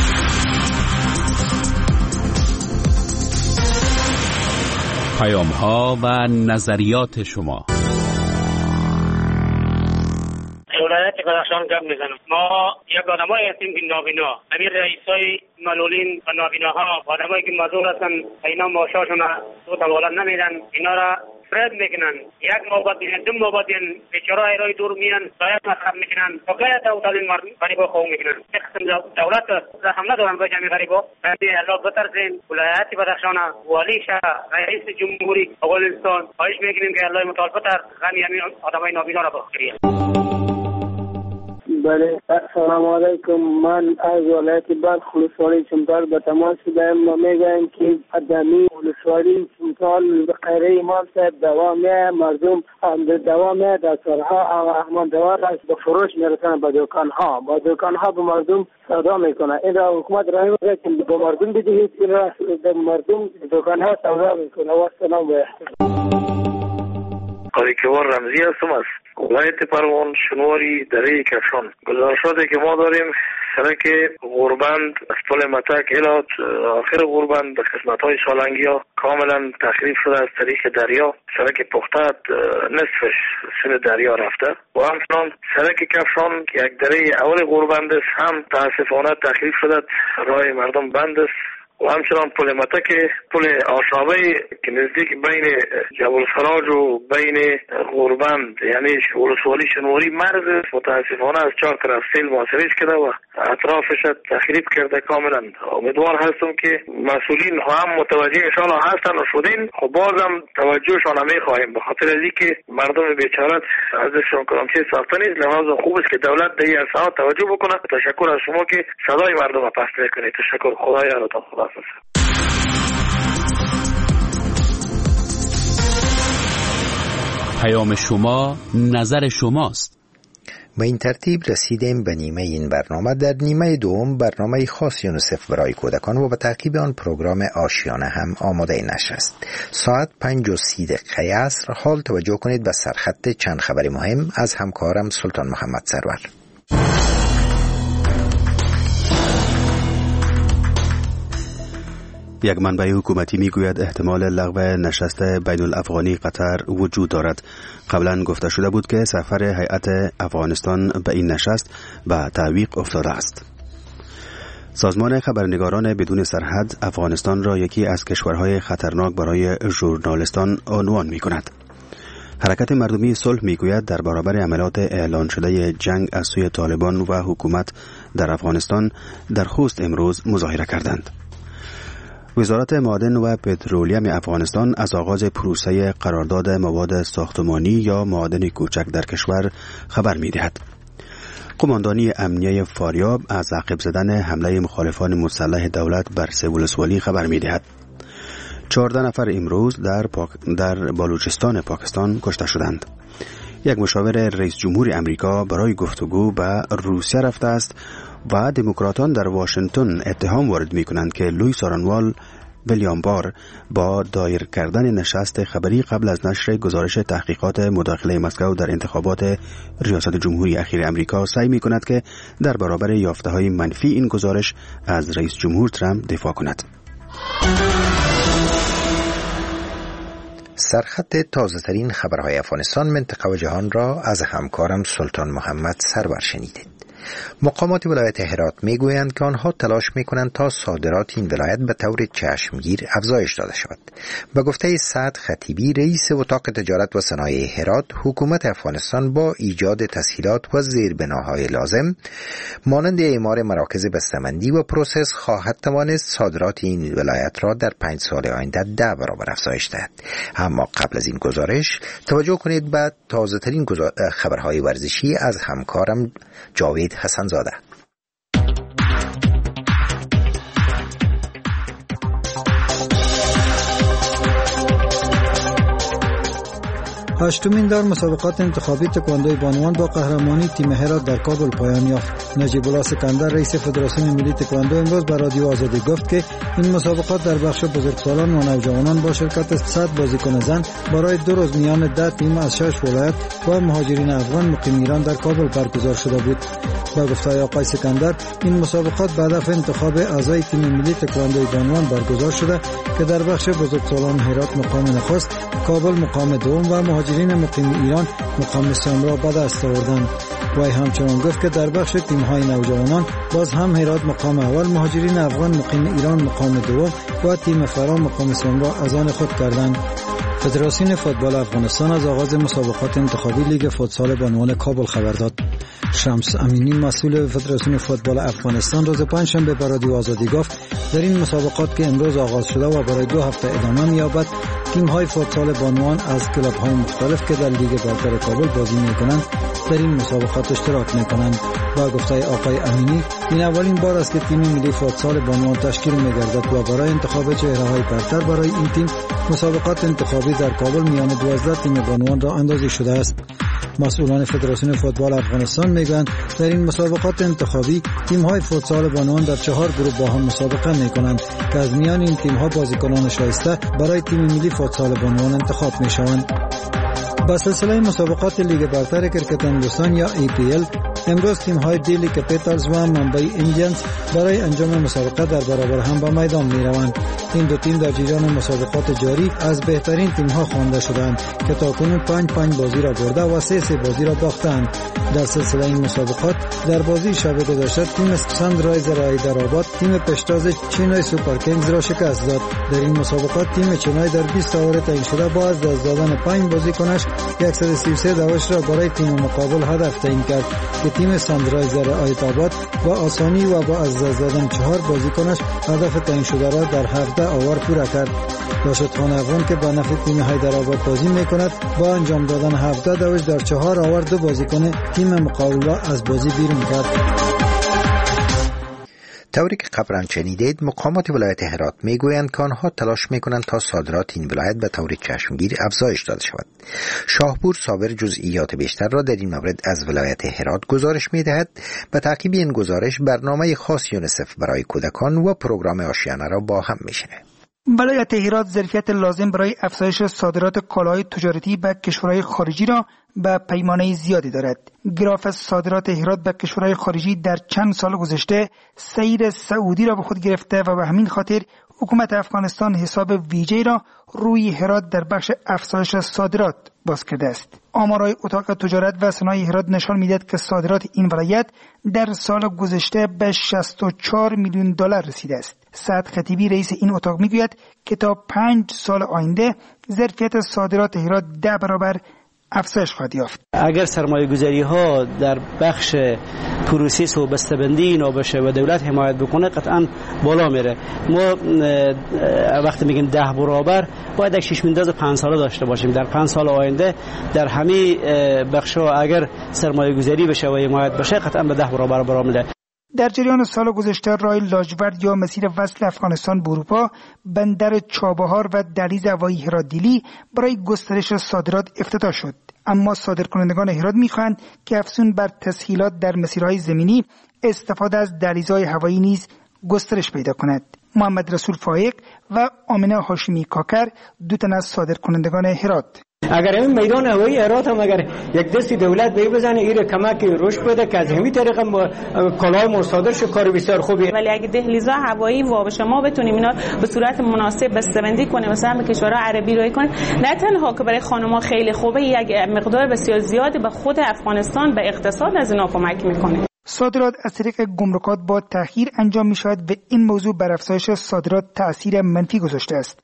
پیام‌ها و نظریات شما. ولایت بدخشان گپ میزنم. ما یک آدمایی هستیم که نابینا، امیر رئیسای معلولین و نابیناها آدمایی که معذور هستن، اینا معاششون رو تولد نمیدن، اینا را فرد میکنن. یک موبت دیدن، دو موبت دیدن، بیچاره ایرای دور میان، باید مصرف میکنن. بقیت اولین غریبا خواه میکنن. یک قسم دولت رحم ندارن به جمعی غریبا. بعدی الله بترسین، ولایتی بدخشان، والی شهر، رئیس جمهوری افغانستان، خواهش میکنیم که الله متعال بتر غمی همین آدمای نابینا را بخیریه. بله، سلام علیکم. من از ولایت بلخ ولسوالی چمتال به تماس شدم. ما میگویم که ادمی ولسوالی چمتال به خیره امام صاحب دوامه مردم دوامه در سالها احمان دوار است به فروش میرسن به دکانها به مردم سودا میکنه. این را حکومت راه میگه که به مردم بدهید، این را به مردم دکانها سودا میکنه. و سلام و احترام. قاریکوار رمزی هستم از ولایت پروان شنواری دره کفشان. گزارشاتی که ما داریم سرک غوربند از پل متک الات آخر غوربند به قسمت‌های سالنگی ها کاملا تخریب شده از طریق دریا. سرک پختت نصفش سر دریا رفته و همچنان سرک کفشان که یک دره اول غوربند است هم تاسفانه تخریب شده، راه مردم بند است. و همچنان پل متک پل آشابه که نزدیک بین جبل سراج و بین غوربند یعنی ولسوالی شنواری مرز متاسفانه از 4 طرف سیل محاصرهش کرده و اطرافش تخریب کرده کاملا. امیدوار هستم که مسئولین هم متوجه انشاءالله هستن و شدین، خب بازم توجهشان میخواهیم به خاطر از اینکه مردم بیچاره ازشون کلامچه ساخته نیست. لحاظا خوب است که دولت به این اصلاحات توجه بکنه. تشکر از شما که صدای مردم را پخش میکنید. تشکر. خدا یارتان. خدا. پیام شما نظر شماست. به این ترتیب رسیدیم به نیمه این برنامه. در نیمه دوم برنامه خاص یونیسف برای کودکان و به تعقیب آن پروگرام آشیانه هم آماده نشست. ساعت 5:30 عصر حال توجه کنید به سرخط چند خبر مهم از همکارم سلطان محمد سرور. یک منبع حکومتی میگوید احتمال لغو نشست بین الافغانی قطر وجود دارد. قبلا گفته شده بود که سفر هیئت افغانستان به این نشست به تعویق افتاده است. سازمان خبرنگاران بدون سرحد افغانستان را یکی از کشورهای خطرناک برای ژورنالیستان عنوان می‌کند. حرکت مردمی صلح میگوید در برابر عملیات اعلان شده جنگ از سوی طالبان و حکومت در افغانستان در خوست امروز مظاهره کردند. وزارت معادن و پترولیم افغانستان از آغاز پروسه قرارداد مواد ساختمانی یا معادن کوچک در کشور خبر می‌دهد. قماندانی امنیه فاریاب از عقب زدن حمله مخالفان مسلح دولت بر سه ولسوالی خبر می‌دهد. 14 نفر امروز در بلوچستان پاکستان کشته شدند. یک مشاور رئیس جمهور امریکا برای گفتگو به روسیه رفته است و دموکراتان در واشنگتن اتهام وارد می‌کنند که لوئیس آرنوال ویلیام بار با دایر کردن نشست خبری قبل از نشر گزارش تحقیقات مداخله مسکو در انتخابات ریاست جمهوری اخیر امریکا سعی می‌کند که در برابر یافته‌های منفی این گزارش از رئیس جمهور ترامپ دفاع کند. سرخط تازه‌ترین خبرهای افغانستان، منطقه و جهان را از همکارم سلطان محمد سرور شنیدید. مقامات ولایت هرات میگویند که آنها تلاش میکنند تا صادرات این ولایت به طور چشمگیر افزایش داده شود. به گفته سعد خطیبی رئیس اتاق تجارت و صنایع هرات، حکومت افغانستان با ایجاد تسهیلات و زیربناهای لازم مانند اعمار مراکز بسته‌بندی و پروسس خواهد توانست صادرات این ولایت را در 5 سال آینده 10 برابر افزایش دهد. اما قبل از این گزارش توجه کنید به تازه‌ترین خبرهای ورزشی از همکارم جاوید حسن زاده. هشتمین دور مسابقات انتخابی تکواندوی بانوان با قهرمانی تیم هرات در کابل پایان یافت. نجیب الله سکندر رئیس فدراسیون ملی تکواندو امروز به رادیو آزادی گفت که این مسابقات در بخش بزرگسالان و نوجوانان با شرکت 100 بازیکن زن برای 2 روز میان 10 تیم از 6 ولایت و مهاجرین افغان مقیم ایران در کابل برگزار شده بود. با گفته آقای سکندر این مسابقات به هدف انتخاب اعضای تیم ملی تکواندوی بانوان برگزار شده که در بخش بزرگسالان هرات مقام نخست، کابل مقام دوم و مهاجرین مهاجرین مقیم ایران مقام سام را به دست آوردند. وی همچنان گفت که در بخش تیم‌های نوجوانان باز هم هرات مقام اول، مهاجرین افغان مقیم ایران مقام دوم و تیم فرام مقام سام را از آن خود کردند. فدراسیون فوتبال افغانستان از آغاز مسابقات انتخابی لیگ فوتسال بانوان کابل خبر داد. شمس امینی مسئول فدراسیون فوتبال افغانستان روز پنجشنبه به رادیو آزادی گفت در این مسابقات که امروز آغاز شده و برای 2 هفته ادامه می‌یابد، تیم‌های فوتسال بانوان از کلاب‌های مختلف که در لیگ برتر کابل بازی می‌کنند در این مسابقات اشتراک می‌کنند. با گفته آقای امینی، این اولین بار است که تیم ملی فوتسال بانوان تشکیل می‌گردد و برای انتخاب چهره‌های برتر برای این تیم مسابقات انتخابی در کابل میان 12 تیم بانوان را اندازی شده است. مسئولان فدراسیون فوتبال افغانستان میگویند در این مسابقات انتخابی تیم‌های فوتسال بانوان در 4 گروه با هم مسابقه می‌کنند که از میان این تیم‌ها بازیکنان شایسته برای تیم ملی فوتسال بانوان انتخاب می‌شوند. با سلسله مسابقات لیگ برتر کرکت هندوستان یا APL امروز تیم‌های دیلی کپیتالز و ممبئی ایندیانز برای انجام مسابقه در برابر هم به میدان می‌روند. این دو تیم در جریان مسابقات جاری از بهترین تیم‌ها خوانده شدند که تاکنون 5 بازی را برده و 3 بازی را باختند. در سلسله این مسابقات در بازی شب گذشته تیم سانرایزر حیدرآباد تیم پیشتاز چنای سوپر کینگز را شکست داد. در این مسابقات تیم چنای در 20 اوور تعیین شده با از دست دادن 5 بازیکنش 133 دعوش را برای تیم مقابل هدف تعیین کرد که تیم سانرایزر حیدرآباد با آسانی و با از دست دادن 4 بازیکنش هدف تعیین شده را در 17 اوور پورا کرد. راشد خان افغان که به نفع تیم حیدرآباد بازی میکند با انجام دادن 17 دعوش در 4 اوور 2 بازیکن تیم مقابل را از بازی بیرون کرد. طوری که قبلا شنیدید، مقامات ولایت هرات میگویند که آنها تلاش میکنند تا صادرات این ولایت به طور چشمگیر افزایش داده شود. شاهپور صابر جزئیات بیشتر را در این مورد از ولایت هرات گزارش میدهد. به تعقیب این گزارش برنامه خاص یونیسف برای کودکان و پروگرام آشیانه را با هم میشنویم. ولایت هرات ظرفیت لازم برای افزایش صادرات کالاهای تجارتی به کشورهای خارجی را به پیمانه زیادی دارد. گراف صادرات هرات به کشورهای خارجی در چند سال گذشته سیر صعودی را به خود گرفته و به همین خاطر حکومت افغانستان حساب ویژه‌ای را روی هرات در بخش افزایش صادرات باز کرده است. آمارهای اتاق تجارت و صنایع هرات نشان می‌دهد که صادرات این ولایت در سال گذشته به 64 میلیون دلار رسیده است. سعد خطیبی رئیس این اتاق میگوید که تا 5 سال آینده ظرفیت صادرات هرات 10 برابر افزایش خواهد یافت. اگر سرمایه‌گذاری ها در بخش پروسس و بسته‌بندی اینا باشه و دولت حمایت بکنه قطعا بالا میره. ما وقتی میگیم 10 برابر باید یک ششم‌انداز 5 ساله داشته باشیم. در 5 سال آینده در همه بخش‌ها اگر سرمایه‌گذاری بشه و حمایت بشه قطعا به 10 برابر بالا میره. در جریان سال گذشته راه لاجورد یا مسیر وصل افغانستان به اروپا، بندر چابهار و دهلیز هوایی هرات دیلی برای گسترش صادرات افتتاح شد. اما صادرکنندگان هرات می‌خواهند که افزون بر تسهیلات در مسیرهای زمینی استفاده از دهلیزهای هوایی نیز گسترش پیدا کند. محمد رسول فایق و آمنه هاشمی کاکر دو تن از صادرکنندگان هرات. اگر این میدان هوایی هرات هم اگر یک دستی دولت به بزنه ایره کمک رشد بده که از همین طریق کالای مصادر شه کار بسیار خوبه. ولی اگه دهلیزها هوایی وابشه ما بتونیم اینا به صورت مناسب بسته‌بندی کنیم مثلا به کشورهای عربی روی کنیم، نه تنها که برای خانم‌ها خیلی خوبه، یک مقدار بسیار زیادی به خود افغانستان به اقتصاد از اینا کمک میکنه. صادرات از طریق گمرکات با تأخیر انجام می‌شود و این موضوع بر افزایش صادرات تأثیر منفی گذاشته است.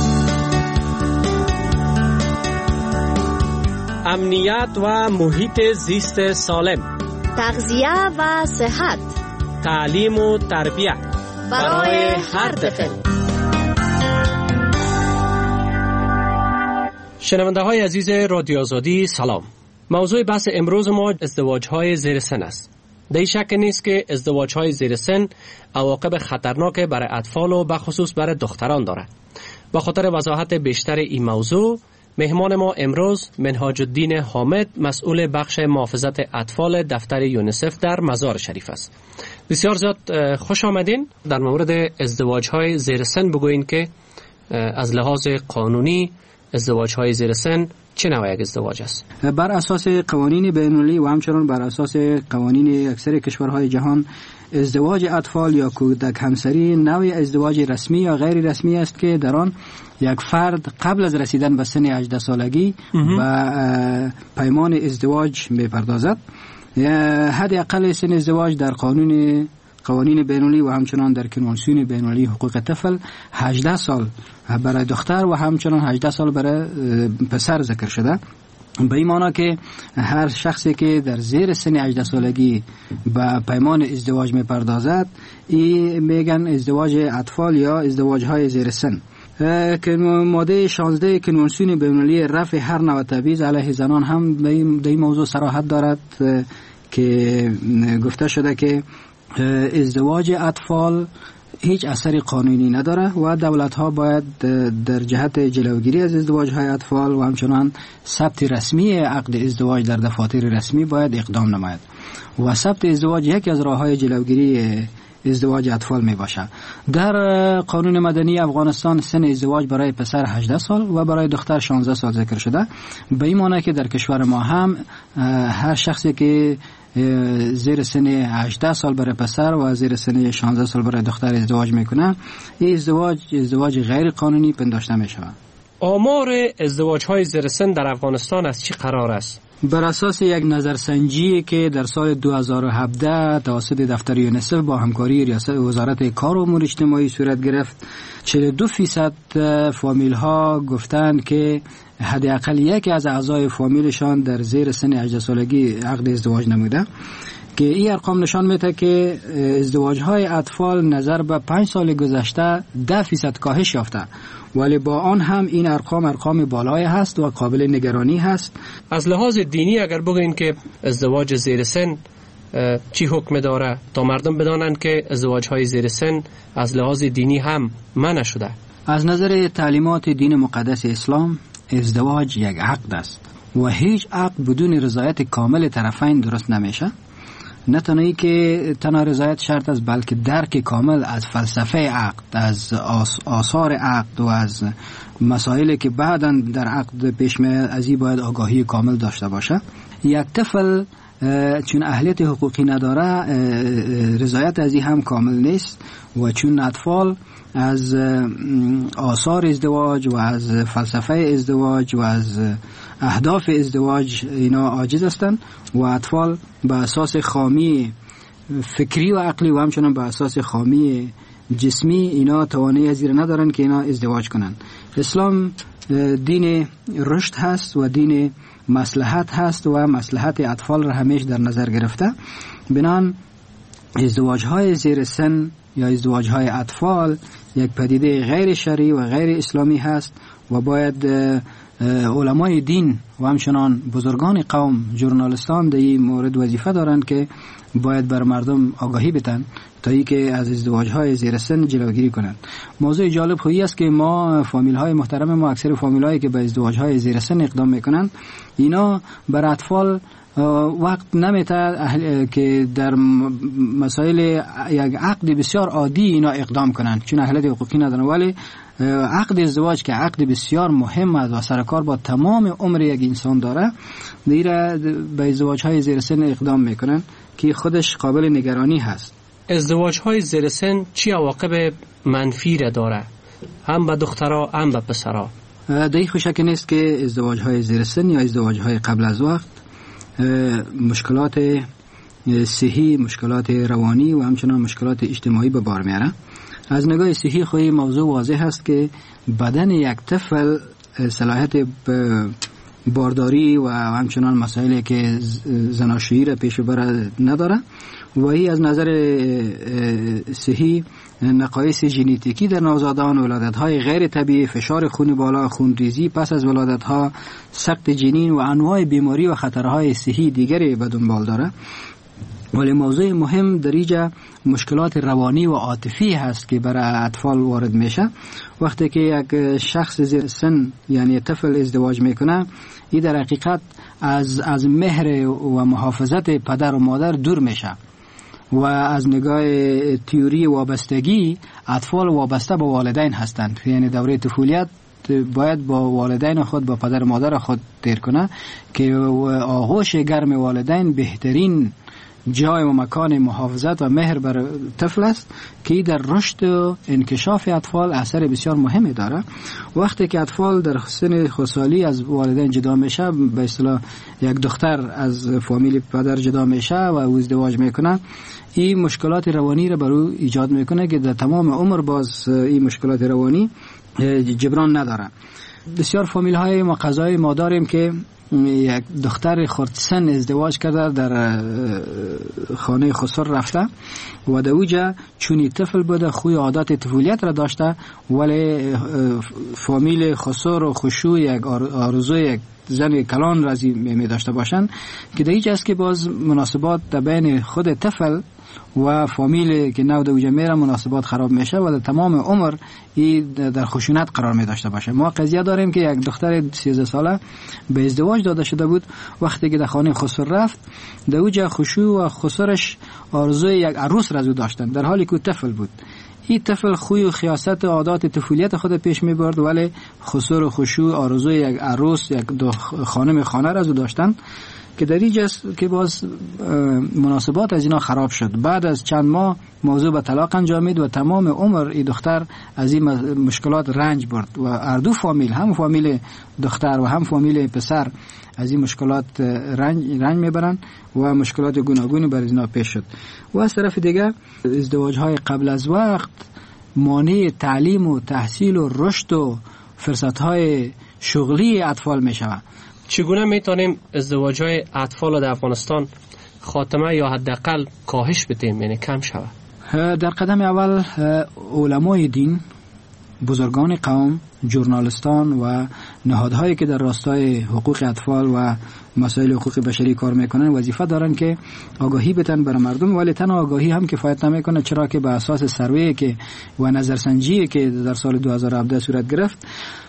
امنیت و محیط زیست سالم، تغذیه و صحت، تعلیم و تربیت برای هر طفل. شنونده های عزیز رادیو آزادی سلام. موضوع بحث امروز ما ازدواج های زیر سن است. در شک نیست که ازدواج های زیر سن عواقب خطرناک برای اطفال و بخصوص برای دختران دارد. با خاطر وضاحت بیشتر این موضوع، مهمان ما امروز منهاج الدین حامد، مسئول بخش محافظت اطفال دفتر یونیسف در مزار شریف است. بسیار زیاد خوش آمدین. در مورد ازدواج های زیر سن بگوین که از لحاظ قانونی ازدواج‌های زیر سن چه نوع یک ازدواج است؟ بر اساس قوانین بین‌المللی و همچنین بر اساس قوانین اکثر کشورهای جهان، ازدواج اطفال یا کودک همسری نوع ازدواج رسمی یا غیر رسمی است که در آن یک فرد قبل از رسیدن به سن 18 سالگی به پیمان ازدواج می‌پردازد. حد اقل سن ازدواج در قوانین بین‌المللی و همچنان در کنوانسیون بین‌المللی حقوق طفل 18 سال برای دختر و همچنان 18 سال برای پسر ذکر شده. به این معنی که هر شخصی که در زیر سن 18 سالگی به پیمان ازدواج می‌پردازد، این میگن ازدواج اطفال یا ازدواج‌های زیر سن. که ماده 16 کنوانسیون بین‌المللی رفع هر نوع تبعیض علیه زنان هم در این موضوع صراحت دارد که گفته شده که ازدواج اطفال هیچ اثری قانونی نداره و دولت‌ها باید در جهت جلوگیری از ازدواج‌های اطفال و همچنان ثبت رسمی عقد ازدواج در دفاتر رسمی باید اقدام نماید و ثبت ازدواج یکی از راه‌های جلوگیری ازدواج اطفال می باشه. در قانون مدنی افغانستان سن ازدواج برای پسر 18 سال و برای دختر 16 سال ذکر شده. به این معنی که در کشور ما هم هر شخصی که زیر سن 18 سال برای پسر و زیر سن 16 سال برای دختر ازدواج میکنه، این ازدواج غیر قانونی پنداشته می شود. آمار ازدواج‌های زیر سن در افغانستان از چی قرار است؟ بر اساس یک نظرسنجی که در سال 2017 توسط دفتر یونیسف با همکاری ریاست وزارت کار و امور اجتماعی صورت گرفت، 42% فامیل ها گفتند که حداقل یکی از اعضای فامیلشان در زیر سن 18 سالگی عقد ازدواج نموده، که این ارقام نشان میده که ازدواج‌های اطفال نظر به 5 سال گذشته 10% کاهش یافته، ولی با آن هم این ارقام بالای هست و قابل نگرانی هست. از لحاظ دینی اگر بگوین که ازدواج زیر سن چی حکم داره تا مردم بدانند که ازدواج‌های زیر سن از لحاظ دینی هم منع شده؟ از نظر تعلیمات دین مقدس اسلام، ازدواج یک عقد است و هیچ عقد بدون رضایت کامل طرفین درست نمیشه. نه تنهایی که تنها رضایت شرط است، بلکه درک کامل از فلسفه عقد، از آثار عقد و از مسائلی که بعداً در عقد پیش میاد، از این باید آگاهی کامل داشته باشه. یک طفل چون اهلیت حقوقی نداره، رضایت از این هم کامل نیست و چون اطفال از آثار ازدواج و از فلسفه ازدواج و از اهداف ازدواج اینا عاجز هستند و اطفال به اساس خامی فکری و عقلی و همچنان به اساس خامی جسمی اینا توانایی از این ندارن که اینا ازدواج کنن. اسلام دین رشد هست و دین مصلحت هست و مصلحت اطفال را همیشه در نظر گرفته. بنان ازدواج‌های زیر سن یا ازدواج‌های اطفال یک پدیده غیر شرعی و غیر اسلامی هست و باید علمای دین و همچنان بزرگان قوم، ژورنالیستان در این مورد وظیفه دارند که باید بر مردم آگاهی بدن تا اینکه از ازدواج‌های زیر سن جلوگیری کنند. موضوع جالب خویی است که ما فامیل‌های محترم ما، اکثر فامیل‌هایی که به ازدواج‌های زیر سن اقدام میکنند، اینا بر اطفال وقت نمیته که در مسائل یک عقد بسیار عادی اینا اقدام کنند، چون اهلیت حقوقی ندارن، ولی عقد ازدواج که عقد بسیار مهم است و سرکار با تمام عمر یک انسان داره، دیره به ازدواج‌های زیر سن اقدام میکنن که خودش قابل نگرانی هست. ازدواج‌های زیر سن چی عواقب منفی را داره، هم به دخترها هم به پسرها؟ دایی خوشک نیست که ازدواج‌های زیر سن یا ازدواج‌های قبل از وقت مشکلات صحی، مشکلات روانی و همچنان مشکلات اجتماعی به بار میاره. از نگاه صحی خواهی موضوع واضح است که بدن یک طفل صلاحیت بارداری و همچنان مسائلی که زناشویی را پیش بر نداره و این از نظر صحی نقایص ژنتیکی در نوزادان، ولادت‌های غیر طبیعی، فشار خون بالا، خونریزی پس از ولادت‌ها، سقط جنین و انواع بیماری و خطرهای صحی دیگری به دنبال داره. ولی موضوع مهم در اینجا مشکلات روانی و عاطفی هست که برای اطفال وارد میشه. وقتی که یک شخص زیر سن یعنی طفل ازدواج میکنه، این در حقیقت از مهر و محافظت پدر و مادر دور میشه و از نگاه تئوری وابستگی اطفال وابسته به والدین هستند. یعنی دوره طفولیت باید با والدین خود، با پدر مادر خود تیر کنه که آغوش گرم والدین بهترین جای و مکان محافظت و مهر بر طفل است که در رشد و انکشاف اطفال اثر بسیار مهمی داره. وقتی که اطفال در سن خردسالی از والدین جدا میشه، به اصطلاح یک دختر از فامیل پدر جدا میشه و ازدواج میکنه، این مشکلات روانی را بر او ایجاد میکنه که در تمام عمر باز این مشکلات روانی جبران نداره. بسیار فامیل های ما قضای ما داریم که یک دختر خردسن ازدواج کرده، در خانه خسر رفته و در اوجا چونی طفل بوده، خوی عادات طفولیت را داشته، ولی فامیل خسر و خشوع یک آرزوی یک زن کلان رازی می داشته باشن که در اینجا است که باز مناسبات در بین خود طفل و فامیل که نو در اوجا میره مناسبات خراب میشه و در تمام عمر این در خشونت قرار می داشته باشه. ما قضیه داریم که یک دختر 13 ساله به ازدواج داده شده بود، وقتی که در خانه خسر رفت در اوجا خشوع و خسرش آرزوی یک عروس رازو داشتن، در حالی که طفل بود. این طفل خوی و خیاست و عادات طفولیت خود پیش می برد، ولی خسر و خشوع آرزوی یک عروس، یک خانم خانه رازو داشتن که در اینجا که باز مناسبات از اینا خراب شد. بعد از چند ماه موضوع به طلاق انجامید و تمام عمر این دختر از این مشکلات رنج برد و هر دو فامیل، هم فامیل دختر و هم فامیل پسر، از این مشکلات رنج میبرن و مشکلات گوناگونی بر اینا پیش شد. و از طرف دیگه ازدواج های قبل از وقت مانع تعلیم و تحصیل و رشد و فرصت های شغلی اطفال میشوند. چگونه میتونیم ازدواج های اطفال در افغانستان خاتمه یا حداقل کاهش بدیم، یعنی کم شود؟ در قدم اول علمای دین، بزرگان قوم، ژورنالیستان و نهادهایی که در راستای حقوق اطفال و مسائل حقوق بشری کار میکنن وظیفه دارن که آگاهی بدن برای مردم، ولی تنها آگاهی هم کفایت نمیکنه، چرا که به اساس سروی که و نظرسنجی که در سال 2017 صورت گرفت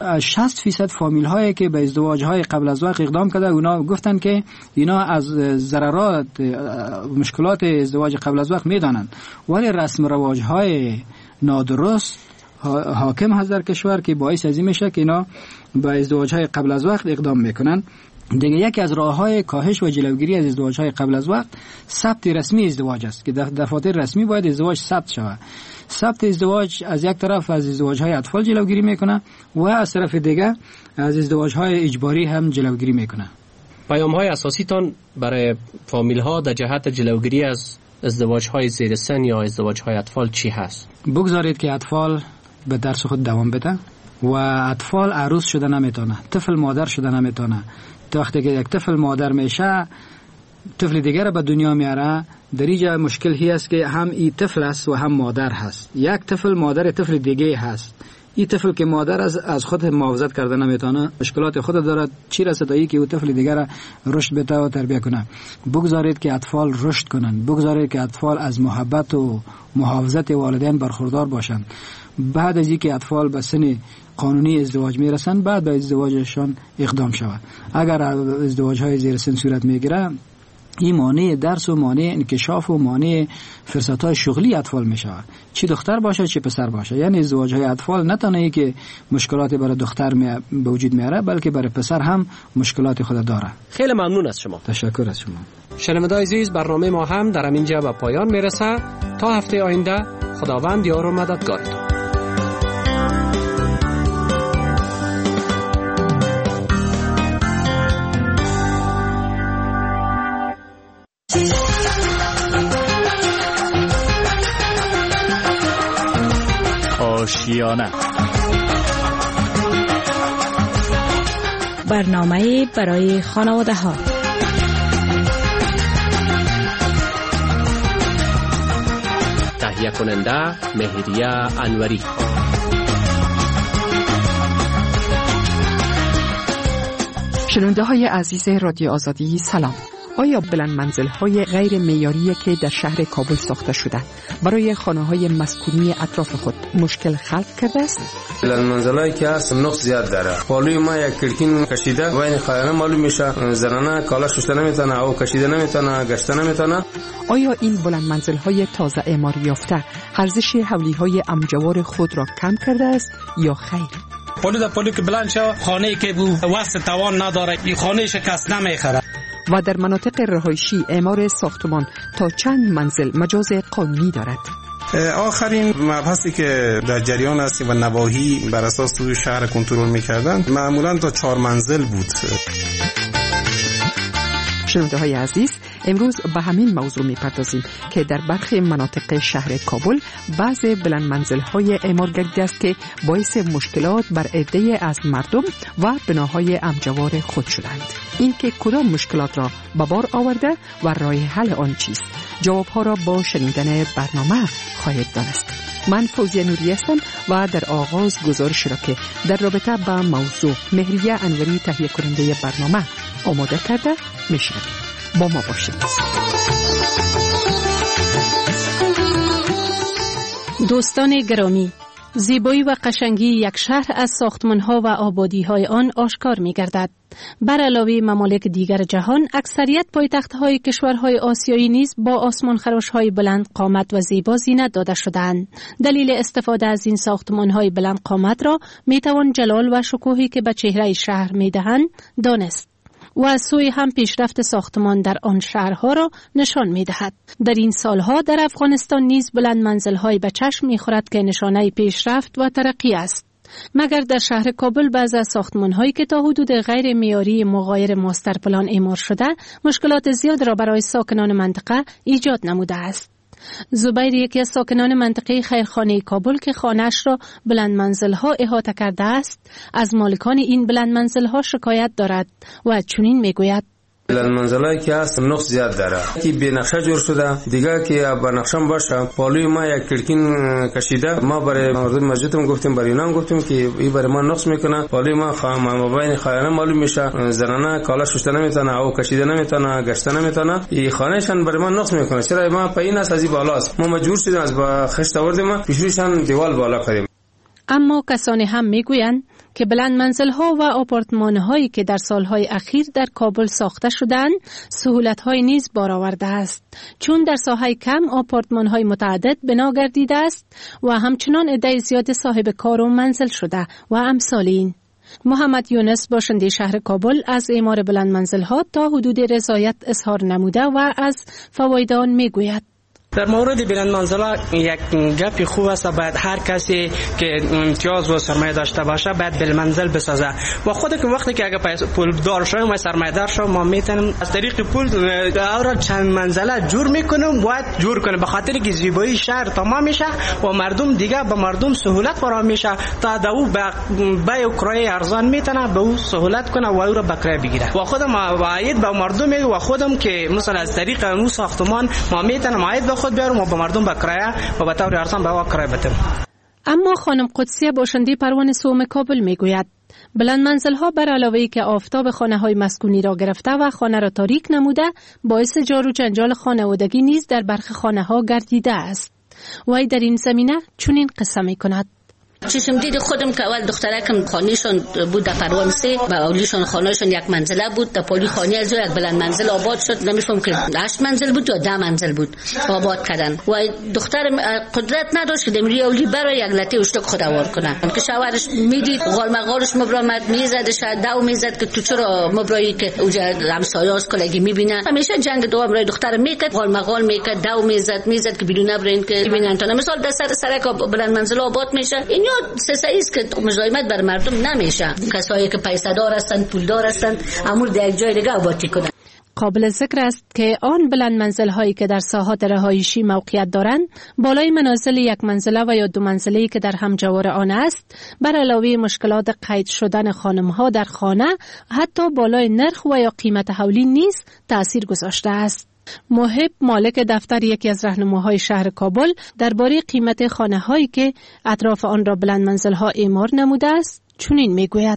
60% فامیل هایی که به ازدواج های قبل از وقت اقدام کرده اونا گفتن که اینا از ضررات مشکلات ازدواج قبل از وقت میدانند، ولی رسم و رواج های نادرست حاکم هست در کشور که باعث از این میشه که اینا به ازدواج های قبل از وقت اقدام میکنن. دیگه یکی از راه‌های کاهش و جلوگیری از ازدواج‌های قبل از وقت ثبت رسمی ازدواج است که در دفاتر رسمی باید ازدواج ثبت شود. ثبت ازدواج از یک طرف از ازدواج‌های اطفال جلوگیری میکنه و از طرف دیگه از ازدواج‌های اجباری هم جلوگیری میکنه. پیام‌های اساسی تان برای فامیل‌ها در جهت جلوگیری از ازدواج‌های زیر سن یا ازدواج‌های اطفال چی هست؟ بگذارید که اطفال به درس خود دوام بده و اطفال عروس شده نمیتونه، طفل مادر شده نمیتونه. وقتی که یک طفل مادر میشه طفل دیگر به دنیا میاره، در اینجا مشکل هی است که هم این طفل است و هم مادر هست. یک طفل مادر طفل دیگه هست. این طفل که مادر از خود محافظت کرده نمیتونه، مشکلات خود داره، چی رسد ای که او طفل دیگر رشد بده و تربیت کنه. بگذارید که اطفال رشد کنن، بگذارید که اطفال از محبت و محافظت والدین برخوردار باشن. بعد از اینکه اطفال به سن قانونی ازدواج میرسن بعد به ازدواجشان اقدام شود. اگر ازدواج های زیر سن صورت میگیره این مانع درس و مانع انکشاف و مانع فرصت های شغلی اطفال میشود، چی دختر باشه چی پسر باشه. یعنی ازدواج های اطفال نه تنها که مشکلات برای دختر به وجود میاره بلکه برای پسر هم مشکلات خود داره. خیلی ممنون از شما. تشکر از شما. شنوندگان عزیز، برنامه ما هم در همینجا به پایان میرسه. تا هفته آینده خداوند یار و مددگارتون. آشیانه برنامه برای خانواده ها. تهیه کننده مهریه انوری. شنونده های عزیز رادیو آزادی سلام. آیا بلند منزل های غیر معیاری که در شهر کابل ساخته شده برای خانه های مسکونی اطراف خود مشکل خلق کرده است؟ بلند منزل هایی که هست نقص زیاد داره. پالوی ما یک کلکین کشیده و این خیانه معلوم میشه، زنانه کالا شسته نمیتونه او کشیده نمیتونه گشته نمیتونه. آیا این بلند منزل های تازه اعماری یافته ارزش حولی های امجوار خود را کم کرده است یا خیر؟ پلی که بلند شد، خانه‌ای که وسط توان نداره، این خانه شکست نمیخره. و در مناطق رهایشی اعمار ساختمان تا چند منزل مجاز قانونی دارد. آخرین مبحثی که در جریان است و نواحی بر اساس توی شهر کنترل می‌کردن معمولاً تا 4 منزل بود. شنونده های عزیز، امروز به همین موضوع می‌پردازیم که در برخی مناطق شهر کابل بعض بلند منزل های اعمار گردیده است که باعث مشکلات بر عده از مردم و بناهای امجوار خود شدند. این که کدام مشکلات را به بار آورده و راه حل آن چیست؟ جوابها را با شنیدن برنامه خواهید دانست. من فوزیه نوری هستم و در آغاز گزارش را که در رابطه با موضوع مهریه انوری تهیه کننده برنامه آماده کرده میشنوید. با ما باشید. دوستان گرامی، زیبایی و قشنگی یک شهر از ساختمان‌ها و آبادی‌های آن آشکار می‌گردد. بر علاوه ممالک دیگر جهان، اکثریت پایتخت‌های کشورهای آسیایی نیز با آسمان‌خراش‌های بلند قامت و زیبا زینت داده شده‌اند. دلیل استفاده از این ساختمان‌های بلند قامت را می‌توان جلال و شکوهی که به چهره شهر می‌دهند دانست. و از سوی هم پیشرفت ساختمان در آن شهرها را نشان می‌دهد. در این سالها در افغانستان نیز بلند منزل‌های به چشم می‌خورد که نشانه پیشرفت و ترقی است. مگر در شهر کابل بعضی از ساختمان‌هایی که تا حدود غیر معیاری مغایر ماستر پلان اعمار شده، مشکلات زیاد را برای ساکنان منطقه ایجاد نموده است. زبیر یکی از ساکنان منطقه خیرخانه کابل که خانه‌اش را بلند منزل‌ها احاطه کرده است، از مالکان این بلند منزل‌ها شکایت دارد و چنین می‌گوید: بلند منزلایی که هست نقص زیاد داره که به نقشه جور شده، دیگه که با نقشه باشه. پالوی ما یک کلکین کشیده، ما برای مردم مسجدم گفتیم، برای اینا گفتیم که این برای ما نقص میکنه. پالوی ما مابین خانه معلوم میشه، زنانه کالا شسته نمیتونه او کشیده نمیتونه، گشته نمیتونه، این خانهشان برای ما نقص میکنه. چرا ما پایین است از این بالاست، ما مجبور شدیم از با خشت آوردیم پیشوشان دیوال بالا کردیم. اما کسانی هم میگویند که بلند منزل‌ها و آپارتمان‌هایی که در سالهای اخیر در کابل ساخته شدند، سهولت‌های نیز بار آورده است، چون در ساحه کم آپارتمان‌های متعدد بنا گردیده است و همچنان عده زیاد صاحب کار و منزل شده و امثال این. محمد یونس باشنده شهر کابل از اعمار بلند منزل‌ها تا حدود رضایت اظهار نموده و از فواید آن میگوید: در مورد بلند منزله یک گپی خوب است، باید هر کسی که امتیاز و سرمایه داشته باشه باید بلند منزل بسازه و خود که وقتی که اگه پول دار شویم و سرمایه دار شویم ما میتونیم از طریق پول را چند منزله جور میکنیم، باید جور کنیم به خاطر که زیبایی شهر تمام میشه و مردم دیگه به مردم سهولت فراهم میشه تا دو به کرایه ارزان میتونه به او سهولت کنه و او را به کرایه بگیره و خودم واید به مردم میگم و خودم که مثلا از طریق اون ساختمان ما میتونم واید خود بیارم و به مردم با کرایه و به طور ارزان به کرایه بدم. اما خانم قدسی باشنده پروانه سوم کابل میگوید: بلند منزل‌ها بر علاوه که آفتاب خانه‌های مسکونی را گرفته و خانه را تاریک نموده، باعث جار و جنجال خانوادگی نیز در برخی خانه‌ها گردیده است. وی در این زمینه چنین قصه می‌کند: چشم دید خودم که اول دخترکم خانهشون بود در پروان 3 و اولیشون خانهشون یک منزله بود، در پلی خانه از یک بلند منزل آباد شد، نمی‌فهم که 8 منزل بود یا 10 منزل بود آباد کردن و دخترم قدرت نداشت که دمری اولی برای یک لته اشتک خودآور کنه که شوهرش میدید غالمغالش مبرامت میزدش داو میزد که تو چرا مبرایی که اوجا همسایه‌اش کلگی میبینن، همیشه جنگ دو برای دخترم میکرد، غالمغال میکرد، داو میزد که بدون نبرین که ببینن تا مثلا در سر بلند منزل آباد میشه. این سسایی است که مزاحمت بر مردم نمیشه، کسایی که پیسه دار هستند پولدار هستند امور در جای دیگه آبادی کنند. قابل ذکر است که آن بلند منزل هایی که در ساحات رهایشی موقعیت دارند، بالای منازل یک منزله و یا 2 منزله‌ای که در همجوار آن است، بر علاوه مشکلات قید شدن خانم ها در خانه، حتی بالای نرخ و یا قیمت حولی نیز تأثیر گذاشته است. محب مالک دفتر یکی از راهنماهای شهر کابل درباره قیمت خانه هایی که اطراف آن را بلند منزل ها اعمار نموده است چنین میگوید: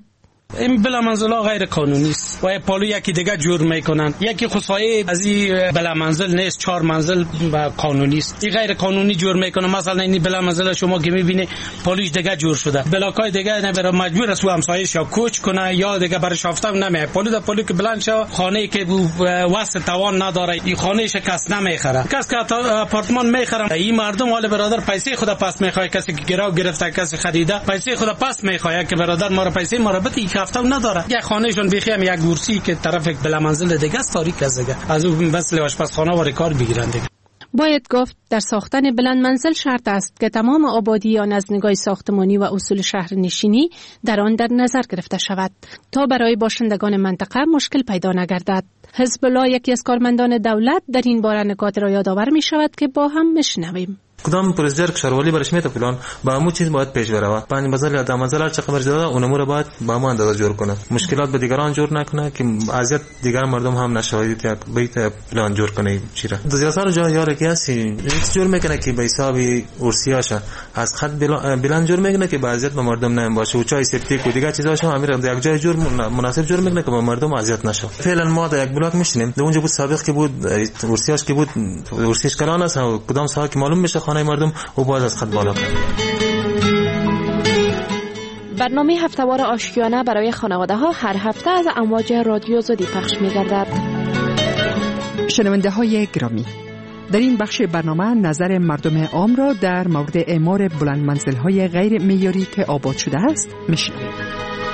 این بلندمنزل‌ها غیر قانونی است و پالو یکی دیگه جور میکنن. یکی خصوصی از این بلندمنزل نیست، 4 منزل قانونی است. این غیر قانونی جور میکنه. مثلا این بلندمنزل شما که میبینی پالوش دیگه جور شده، بلاکای دیگه نه برای مجبور است و همسایه‌اش کوچ کنه یا دیگه برای شافتم نمیه. پالو که بلند شه، خانه‌ای که واسه توان نداره، این خانه‌اش کس نمیخره. کس که آپارتمان میخره، این مردم حال برادر پیسه خود پس میخواد. کسی که گرو گرفته، کسی خریده، پیسه خود پس میخواد که برادر ما را پیسه ما را بده. یک هفته نداره. یک خانهشون بیخیم یک گورسی که طرف بلندمنزل دیگه است، تاریک است دیگه. از اون بس آشپزخانه و کار بگیرند دیگه. باید گفت در ساختن بلندمنزل شرط است که تمام آبادیان از نگاه ساختمانی و اصول شهرنشینی در آن در نظر گرفته شود تا برای باشندگان منطقه مشکل پیدا نگردد. حزب الله یکی از کارمندان دولت در این باره نکات را یادآور می شود که با هم میشنویم. کدام پروسیجر که شهرولی برش میته پلان با همون چیز باید پیش بره. 5 منزل یا 10 منزل هر چقدر زیاده اونمو رو باید با همون اندازه جور کنه. مشکلات به دیگران جور نکنه که اذیت دیگر مردم هم نشه. یک بیت پلان جور کنه چیره. زیاتر جا یاره که هستی جور میکنه که به حساب ارسیاشه از خط بلند جور میکنه که به اذیت به مردم نمی باشه. و چای سپتیک و دیگه چیزاش هم امیر یک جای جور مناسب جور میکنه که به مردم اذیت نشه. فعلا ما در یک بلاک میشینیم. اونجا بود سابق که بود ارسیاش که بود ارسیش کلان است و کدام سال که معلوم میشه خانه مردم و باید از خط بالا کنه. برنامه هفتهوار آشیانه برای خانواده ها هر هفته از امواج رادیو آزادی پخش می گردد. شنونده های گرامی، در این بخش برنامه نظر مردم عام را در مورد اعمار بلند منزل های غیر معیاری که آباد شده است میشنوید.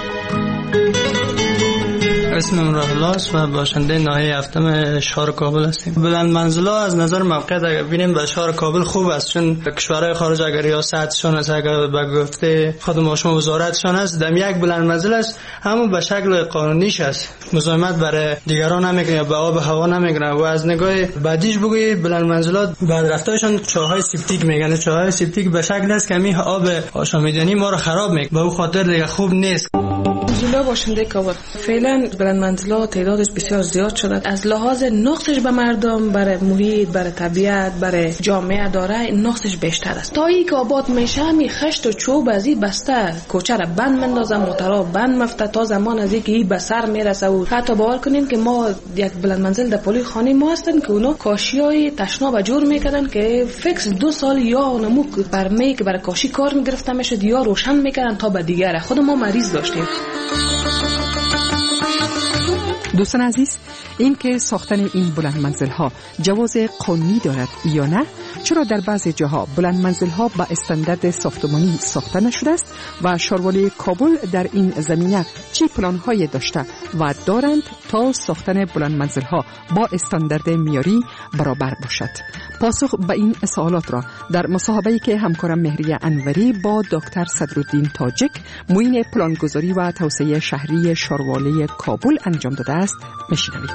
اسمم راهلاس و باشنده ناحیه هفتم شهر کابل هستیم. بلند منزل‌ها از نظر موقعیت اگر ببینیم به شهر کابل خوب است، چون کشورهای خارج اگر ریاستشون است، اگر به گفته خود شما وزارتشون است، در یک بلند منزل است همون به شکل قانونیش است، مزاحمت برای دیگران نمیکنه، به آب هوا نمیگیره. و از نگاه بعدیش بگویی بلند منزل‌ها بعد رفتارشون چاهای سیپتیک میگن. چاهای سیپتیک به شکل است که می آب آشامیدنی ما رو خراب میکنه، به اون خاطر دیگه خوب نیست. منزلا باشنده کابل فعلا بلند منزلا تعدادش بسیار زیاد شده. از لحاظ نقصش به مردم، برای محیط، برای طبیعت، برای جامعه داره نقصش بیشتر است. تا ای که آباد میشه همی خشت و چوب از این بسته کوچه را بند مندازه، موترها بند مفته تا زمان از اینکه این به سر میرسه. و حتی باور کنین که ما یک بلند منزل در پلی خانه ما هستن که اونا کاشیای تشناب جور میکردن که فکس 2 سال یا نمو برمی که برای کاشی کار میگرفته میشد یا روشن میکردن تا به دیگره. خود ما مریض داشتیم. دوستان عزیز، این که ساختن این بلند منزل ها جواز قانونی دارد یا نه، چرا در بعضی جاها بلند منزل ها با استاندارد ساختمانی ساخته نشده است و شهروالی کابل در این زمینه چه پلان هایی داشته و دارند تا ساختن بلند منزل ها با استاندارد معیاری برابر باشد؟ پاسخ به این سوالات را در مصاحبه‌ای که همکارم مهریه انوری با دکتر صدرالدین تاجک، معین پلانگذاری و توسعه شهری شهروالی کابل انجام داده است میشنوید.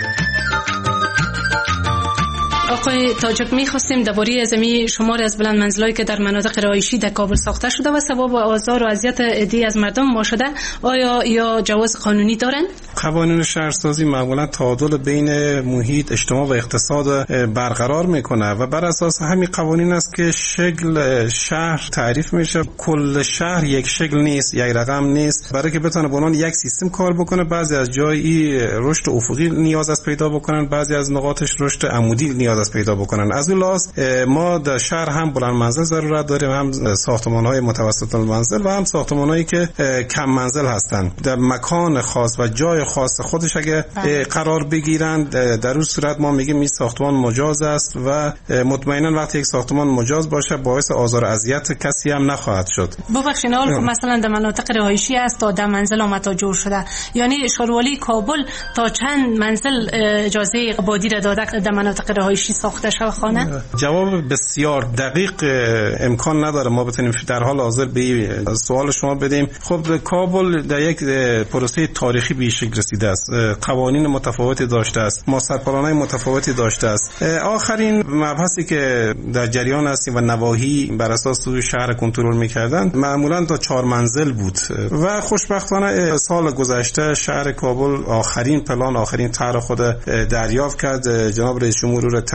آقای تاجک، می‌خواستیم درباره زمین شمار از بلند منزلایی که در مناطق رهایشی در کابل ساخته شده و سبب آزار و اذیت عده‌ای از مردم ما شده، آیا یا جواز قانونی دارند؟ قوانین شهرسازی معمولا تعادل بین محیط، اجتماع و اقتصاد برقرار میکنه و بر اساس همین قوانین است که شکل شهر تعریف میشه. کل شهر یک شکل نیست، یک رقم نیست. برای که بتونه به عنوان یک سیستم کار بکنه، بعضی از جایی رشد افقی نیاز است پیدا بکنن، بعضی از نقاطش رشد عمودی نیاز است پیدا بکنن. از اون لحاظ ما در شهر هم بلند منزل ضرورت داریم، هم ساختمان‌های متوسط المنزل و هم ساختمان‌هایی که کم منزل هستند. در مکان خاص و جای خاص خودش اگه قرار بگیرند، در اون صورت ما میگیم این ساختمان مجاز است و مطمئنا وقتی یک ساختمان مجاز باشه باعث آزار و اذیت کسی هم نخواهد شد. ببخشید، مثلا در مناطق رهایشی است تا 10 منزل آمد جور شده، یعنی شهروالی کابل تا چند منزل اجازه آبادی را داده در مناطق رهایشی ساخته شده خانه؟ جواب بسیار دقیق امکان نداره ما بتونیم در حال حاضر به سوال شما بدیم. خب کابل در یک پروسه تاریخی به شکل رسیده است، قوانین متفاوتی داشته است، ماسترپلان‌های متفاوتی داشته است. آخرین مبحثی که در جریان است و نواحی بر اساس تو شهر کنترل می‌کردند معمولاً تا 4 منزل بود و خوشبختانه سال گذشته شهر کابل آخرین پلان، آخرین طرح خود دریافت کرد. جناب رئیس جمهور رو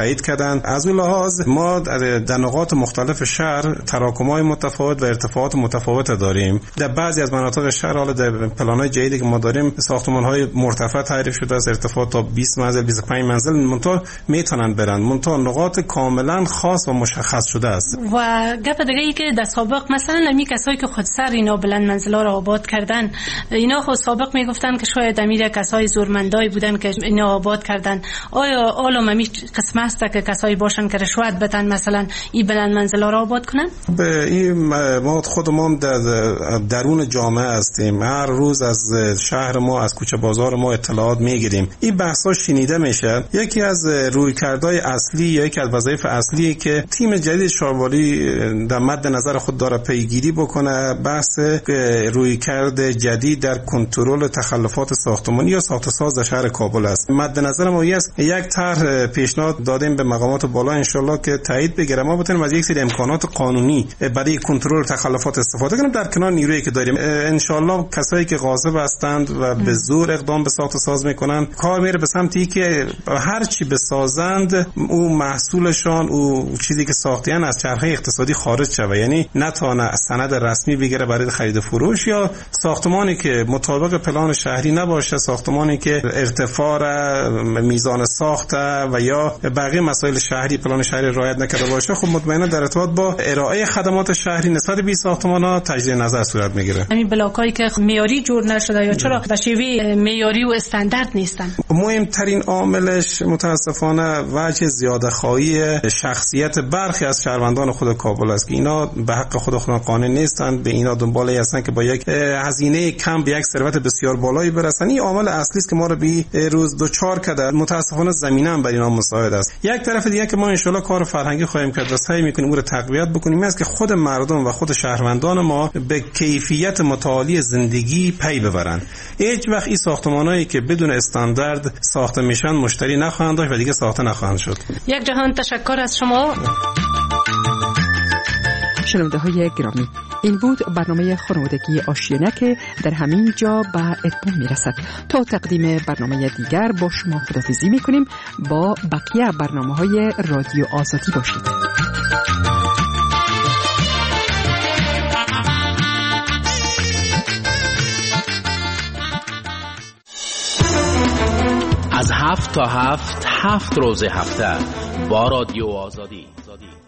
تایید کردند. از اون لحاظ ما در نقاط مختلف شهر تراکم‌های متفاوت و ارتفاعات متفاوت داریم. در بعضی از مناطق شهر حالا در پلان‌های جدیدی که ما داریم ساختمان‌های مرتفع تعریف شده از ارتفاع تا 20 منزل 25 منزل منتها میتونن برن، منتها نقاط کاملا خاص و مشخص شده است. و گپ دیگه ای که در سابق مثلا نمی کسایی که خود سر اینا بلند منزلا را آباد کردن، اینا خود سابق میگفتن که شاید امیر کسای زورمندای بودن که اینا آباد کردن. آیا عالم می قسم است که کسایی باشن که رشوت بدن مثلا این بلند منزلا را آباد کنن؟ به این ما خودمون در درون جامعه هستیم، هر روز از شهر ما از کوچه بازار ما اطلاعات میگیریم، این بحثا شنیده میشه. یکی از رویکردهای اصلی یا یکی از وظایف اصلی که تیم جدید شاروالی در مد نظر خود داره پیگیری بکنه بحث رویکرد جدید در کنترل تخلفات ساختمانی یا ساخت و ساز در شهر کابل است. مد نظر ما است یک طرح پیشنهاد دادیم به مقامات بالا ان شاء الله که تایید بگیره، ما بتونیم از یک سری امکانات قانونی برای کنترل تخلفات استفاده کنیم در کنار نیرویی که داریم. ان شاء الله کسایی که غاصب هستند و به زور اقدام به ساخت و ساز میکنن کار میره به سمتی که هر چی بسازند او محصولشان او چیزی که ساختین از چرخه اقتصادی خارج شوه، یعنی نتونه سند رسمی بگیره برای خرید فروش، یا ساختمانی که مطابق پلان شهری نباشه، ساختمانی که ارتفاع میزان ساخت و یا بقیه مسائل شهری پلان شهری رعایت نکرده باشه، خب مطمئنا در ارتباط با ارائه خدمات شهری نسبت به ساختمان‌ها تجدید نظر صورت میگیره. همین بلاکایی که معیاری جور نشده یا چرا به شیوه معیاری و استاندارد نیستن؟ مهمترین عاملش متاسفانه وجه زیاده‌خواهی شخصیت برخی از شهروندان خود کابل است که اینا به حق خودشون قانع نیستند، به اینا دنبال هستن که با یک هزینه کم به یک ثروت بسیار بالایی برسن. این عامل اصلی است که ما رو به روز دوچار کرده. متاسفانه زمینه هم برای اینا مساعد است. یک طرف دیگه که ما ان شاء الله کار فرهنگی خواهیم کرد و سعی می‌کنیم اون رو تقویت بکنیم است که خود مردم و خود شهروندان ما به کیفیت متعالی زندگی پی ببرن. هیچ وقت این ساختمانایی که بدون استاندارد ساخته میشن مشتری نخواهند داشت و دیگه ساخته نخواهند شد. یک جهان تشکر از شما. شنونده های گرامی، این بود برنامه خانوادگی آشیانه که در همین جا به اتمام میرسد. تا تقدیم برنامه دیگر با شما خداحافظی میکنیم. با بقیه برنامه های رادیو آزادی باشید. از 7 تا 7 روز هفته با رادیو آزادی.